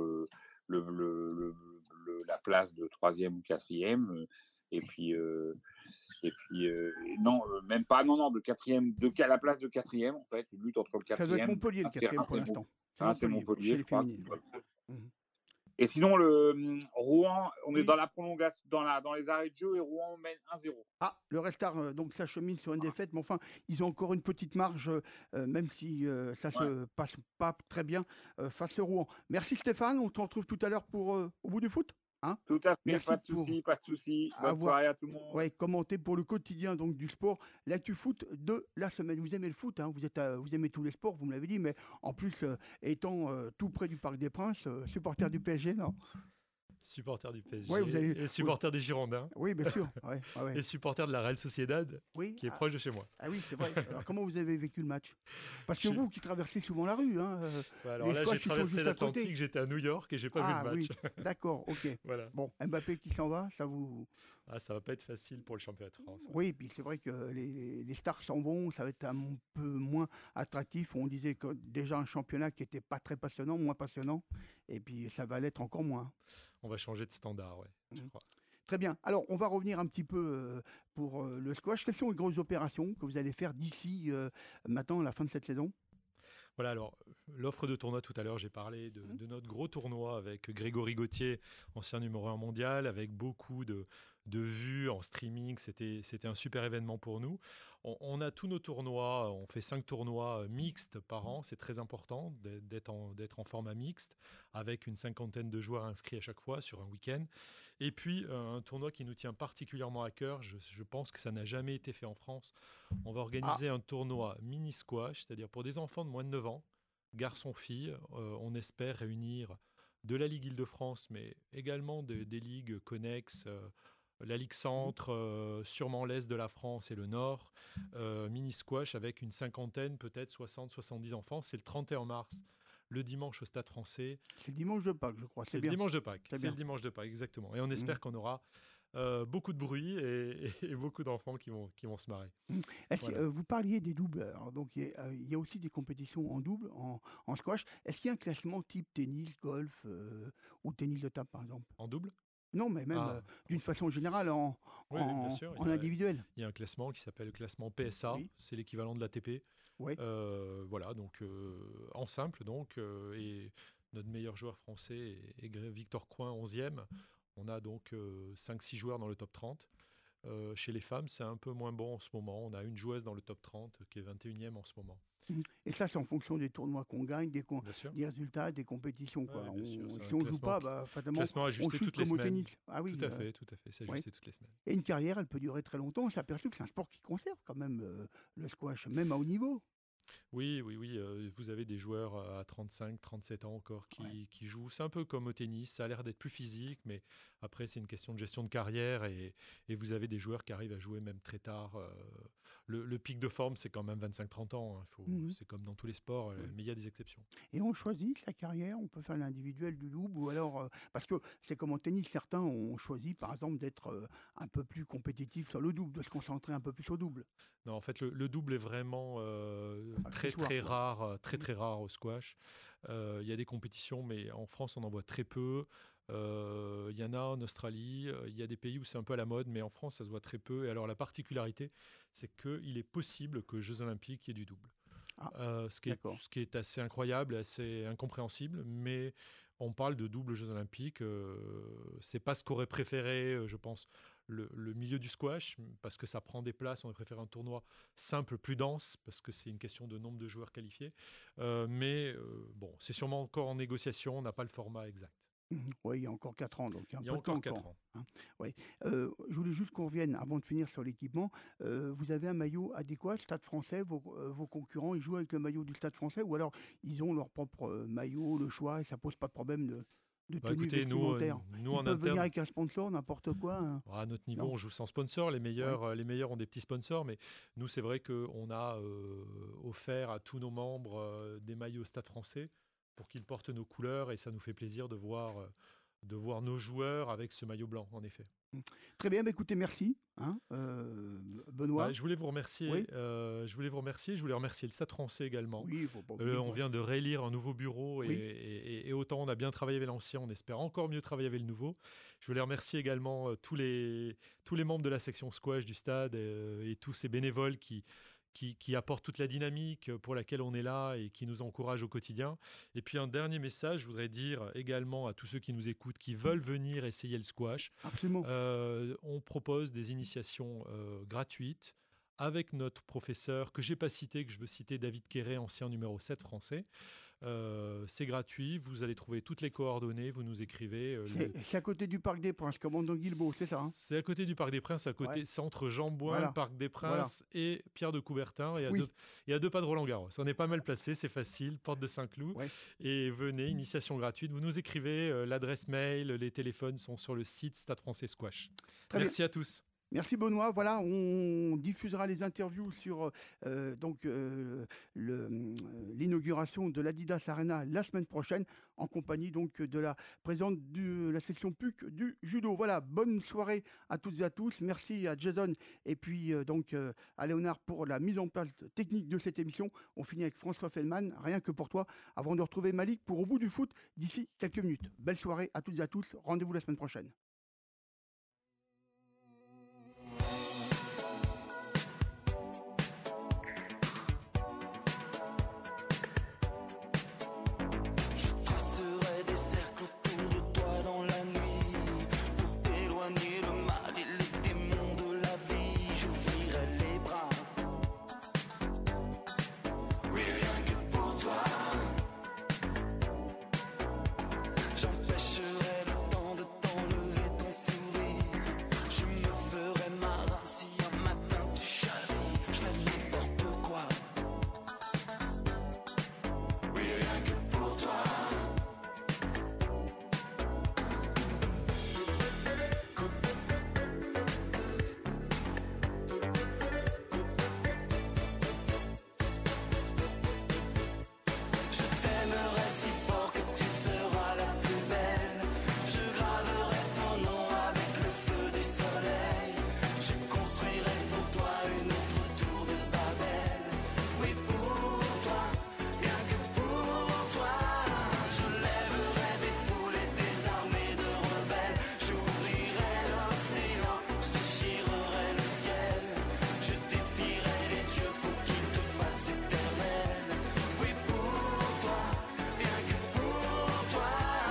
Speaker 15: la place de 3e ou 4e. Non, même pas, non, de 4e, la place de 4e, en fait, une lutte entre le 4e.
Speaker 4: Ça doit être Montpellier, le 4e pour l'instant.
Speaker 15: C'est Montpellier,
Speaker 4: chez
Speaker 15: je
Speaker 4: les
Speaker 15: crois.
Speaker 4: féminines.
Speaker 15: Et sinon, Rouen, on est dans la prolongation, dans les arrêts de jeu, et Rouen mène 1-0.
Speaker 4: Ah, le Restart, donc ça chemine sur une défaite, mais enfin, ils ont encore une petite marge, même si ça se passe pas très bien face à Rouen. Merci Stéphane, on te retrouve tout à l'heure pour Au bout du foot. Hein,
Speaker 15: tout à fait,
Speaker 4: merci
Speaker 15: pas de souci. Bonne soirée à tout le monde.
Speaker 4: Commenté pour le quotidien donc du sport, l'actu foot de la semaine. Vous aimez le foot, hein, vous aimez tous les sports, vous me l'avez dit, mais en plus, étant tout près du Parc des Princes, supporter du PSG, non?
Speaker 3: Supporter du PSG et supporter des Girondins.
Speaker 4: Oui, bien sûr.
Speaker 3: Et supporter de la Real Sociedad, qui est proche de chez moi.
Speaker 4: Ah oui, c'est vrai. Alors, comment vous avez vécu le match? Parce que vous qui traversez souvent la rue. Hein,
Speaker 3: alors là, j'ai traversé l'Atlantique, j'étais à New York et j'ai pas vu le match.
Speaker 4: Oui. D'accord, ok.
Speaker 3: Voilà.
Speaker 4: Bon, Mbappé qui s'en va, ça vous...
Speaker 3: ça va pas être facile pour le championnat de France.
Speaker 4: Oui, puis c'est vrai que les stars s'en vont, ça va être un peu moins attractif. On disait que déjà un championnat qui était pas très passionnant, moins passionnant, et puis ça va l'être encore moins.
Speaker 3: On va changer de standard, je crois.
Speaker 4: Très bien. Alors, on va revenir un petit peu pour le squash. Quelles sont les grosses opérations que vous allez faire d'ici maintenant, à la fin de cette saison?
Speaker 3: Voilà, alors l'offre de tournoi, tout à l'heure, j'ai parlé de notre gros tournoi avec Grégory Gauthier, ancien numéro 1 mondial, avec beaucoup de vues en streaming. C'était un super événement pour nous. On a tous nos tournois, on fait 5 tournois mixtes par an, c'est très important d'être en format mixte, avec une 50aine de joueurs inscrits à chaque fois sur un week-end. Et puis un tournoi qui nous tient particulièrement à cœur, je pense que ça n'a jamais été fait en France. On va organiser un tournoi mini-squash, c'est-à-dire pour des enfants de moins de 9 ans, garçons-filles. On espère réunir de la Ligue Île-de-France, mais également des ligues connexes, la Ligue Centre, sûrement l'Est de la France et le Nord, mini-squash avec une 50aine, peut-être 60-70 enfants. C'est le 31 mars, le dimanche au Stade Français.
Speaker 4: C'est le dimanche de Pâques, je crois.
Speaker 3: C'est le dimanche de Pâques. C'est le dimanche de Pâques, exactement. Et on espère qu'on aura beaucoup de bruit et beaucoup d'enfants qui vont se marrer.
Speaker 4: Voilà. Vous parliez des doubleurs, donc il y a aussi des compétitions en double, en squash. Est-ce qu'il y a un classement type tennis, golf ou tennis de table, par exemple?
Speaker 3: En double?
Speaker 4: Non, mais même d'une façon générale en individuel.
Speaker 3: Il y a un classement qui s'appelle le classement PSA, c'est l'équivalent de l'ATP. Voilà, donc en simple, et notre meilleur joueur français est Victor Coin, 11e. On a donc 5-6 joueurs dans le top 30. Chez les femmes, c'est un peu moins bon en ce moment. On a une joueuse dans le top 30 qui est 21e en ce moment.
Speaker 4: Et ça, c'est en fonction des tournois qu'on gagne, des résultats, des compétitions. Quoi. Si on ne joue pas, fatalement, on chute comme au tennis. Ah oui,
Speaker 3: tout à fait, c'est ajusté toutes les semaines.
Speaker 4: Et une carrière, elle peut durer très longtemps. On s'est aperçu que c'est un sport qui conserve quand même le squash, même à haut niveau.
Speaker 3: Oui. Vous avez des joueurs à 35, 37 ans encore qui jouent. C'est un peu comme au tennis. Ça a l'air d'être plus physique, mais après, c'est une question de gestion de carrière. Et vous avez des joueurs qui arrivent à jouer même très tard. Le pic de forme, c'est quand même 25-30 ans. Hein. C'est comme dans tous les sports, mais il y a des exceptions.
Speaker 4: Et on choisit sa carrière. On peut faire l'individuel, du double, ou alors... parce que c'est comme au tennis, certains ont choisi, par exemple, d'être un peu plus compétitif sur le double, de se concentrer un peu plus au double.
Speaker 3: Non, en fait, le double est vraiment très rare au squash. Il y a des compétitions, mais en France, on en voit très peu. Il y en a en Australie, il y a des pays où c'est un peu à la mode, mais en France, ça se voit très peu. Et alors, la particularité, c'est qu'il est possible qu'aux Jeux Olympiques, il y ait du double. Ce qui est assez incroyable, assez incompréhensible, mais on parle de double Jeux Olympiques. C'est pas ce qu'aurait préféré, je pense, le milieu du squash, parce que ça prend des places. On aurait préféré un tournoi simple, plus dense, parce que c'est une question de nombre de joueurs qualifiés. Mais c'est sûrement encore en négociation, on n'a pas le format exact.
Speaker 4: Oui, il y a encore 4 ans, donc il y a un peu de
Speaker 3: encore
Speaker 4: temps
Speaker 3: 4 ans.
Speaker 4: Hein. Je voulais juste qu'on revienne, avant de finir sur l'équipement, vous avez un maillot adéquat, Stade Français, vos concurrents, ils jouent avec le maillot du Stade Français, ou alors ils ont leur propre maillot, le choix, et ça pose pas de problème de
Speaker 3: Bah,
Speaker 4: tenue
Speaker 3: écoutez,
Speaker 4: vestimentaire?
Speaker 3: nous
Speaker 4: Ils
Speaker 3: en
Speaker 4: peuvent venir
Speaker 3: interne,
Speaker 4: avec un sponsor, n'importe quoi, hein?
Speaker 3: à notre niveau,
Speaker 4: Non?
Speaker 3: on joue sans sponsor. Les meilleurs ont des petits sponsors, mais nous, c'est vrai qu'on a offert à tous nos membres des maillots Stade Français pour qu'ils portent nos couleurs, et ça nous fait plaisir de voir nos joueurs avec ce maillot blanc, en effet.
Speaker 4: Très bien, bah, écoutez, merci, hein, Benoît.
Speaker 3: Je voulais vous remercier.
Speaker 4: Oui.
Speaker 3: Je voulais remercier le Stade Français également.
Speaker 4: Oui, il faut pas oublier,
Speaker 3: On
Speaker 4: quoi.
Speaker 3: vient de réélire un nouveau bureau,
Speaker 4: Oui.
Speaker 3: et autant on a bien travaillé avec l'ancien, on espère encore mieux travailler avec le nouveau. Je voulais remercier également tous les membres de la section squash du stade, et tous ces bénévoles qui apportent toute la dynamique pour laquelle on est là et qui nous encouragent au quotidien. Et puis un dernier message, je voudrais dire également à tous ceux qui nous écoutent, qui veulent venir essayer le squash.
Speaker 4: Absolument.
Speaker 3: On propose des initiations gratuites avec notre professeur, que je n'ai pas cité, que je veux citer, David Quéré, ancien numéro 7 français. C'est gratuit, vous allez trouver toutes les coordonnées, vous nous écrivez.
Speaker 4: C'est à côté du Parc des Princes, commandant Guilbault, c'est ça, hein?
Speaker 3: C'est à côté du Parc des Princes,
Speaker 4: Ouais.
Speaker 3: c'est entre Jean-Bouin,
Speaker 4: Voilà.
Speaker 3: le Parc des
Speaker 4: Voilà.
Speaker 3: Princes et Pierre de Coubertin, et
Speaker 4: Oui.
Speaker 3: à deux pas de Roland-Garros. On est pas mal placé, c'est facile, porte de Saint-Cloud.
Speaker 4: Ouais.
Speaker 3: Et venez, initiation gratuite, vous nous écrivez, l'adresse mail, les téléphones sont sur le site Stade Français Squash.
Speaker 4: Très
Speaker 3: Merci à tous.
Speaker 4: Merci Benoît. Voilà, on diffusera les interviews sur l'inauguration de l'Adidas Arena la semaine prochaine, en compagnie donc de la présidente de la section PUC du judo. Voilà, bonne soirée à toutes et à tous. Merci à Jason et puis à Léonard pour la mise en place technique de cette émission. On finit avec François Fellman, rien que pour toi, avant de retrouver Malik pour Au bout du foot d'ici quelques minutes. Belle soirée à toutes et à tous. Rendez-vous la semaine prochaine.
Speaker 16: Tracerai des cercles autour de toi dans la nuit pour éloigner le mal et les démons de la vie. J'ouvrirai les bras, oui, rien que pour toi. J'empêcherai le temps de t'enlever ton sourire. Je me ferai marin si un matin tu chavis. Je fais n'importe quoi, oui, rien que pour toi. Je t'aimerai si fort que tu seras la plus belle. Je graverai ton nom avec le feu du soleil. Je construirai pour toi une autre tour de Babel. Oui, pour toi, rien que pour toi. Je lèverai des foules et des armées de rebelles. J'ouvrirai l'océan, je déchirerai le ciel. Je défierai les dieux pour qu'ils te fassent éternel. Oui, pour toi, rien que pour toi.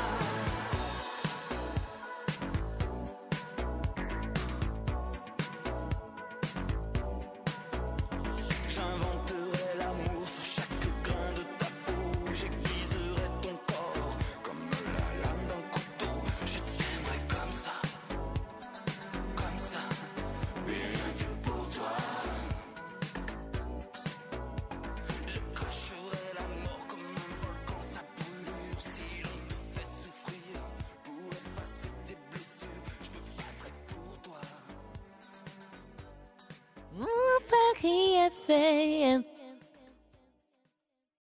Speaker 16: J'inventerai l'amour sur chaque grain de ta peau. J'aiguiserai ton corps comme la lame d'un couteau. Je t'aimerai comme ça, oui, rien que pour toi. Je cracherai la mort comme un volcan, sa brûlure. Si l'on te fait souffrir pour effacer tes blessures, je me battrai pour toi.
Speaker 17: Paris FM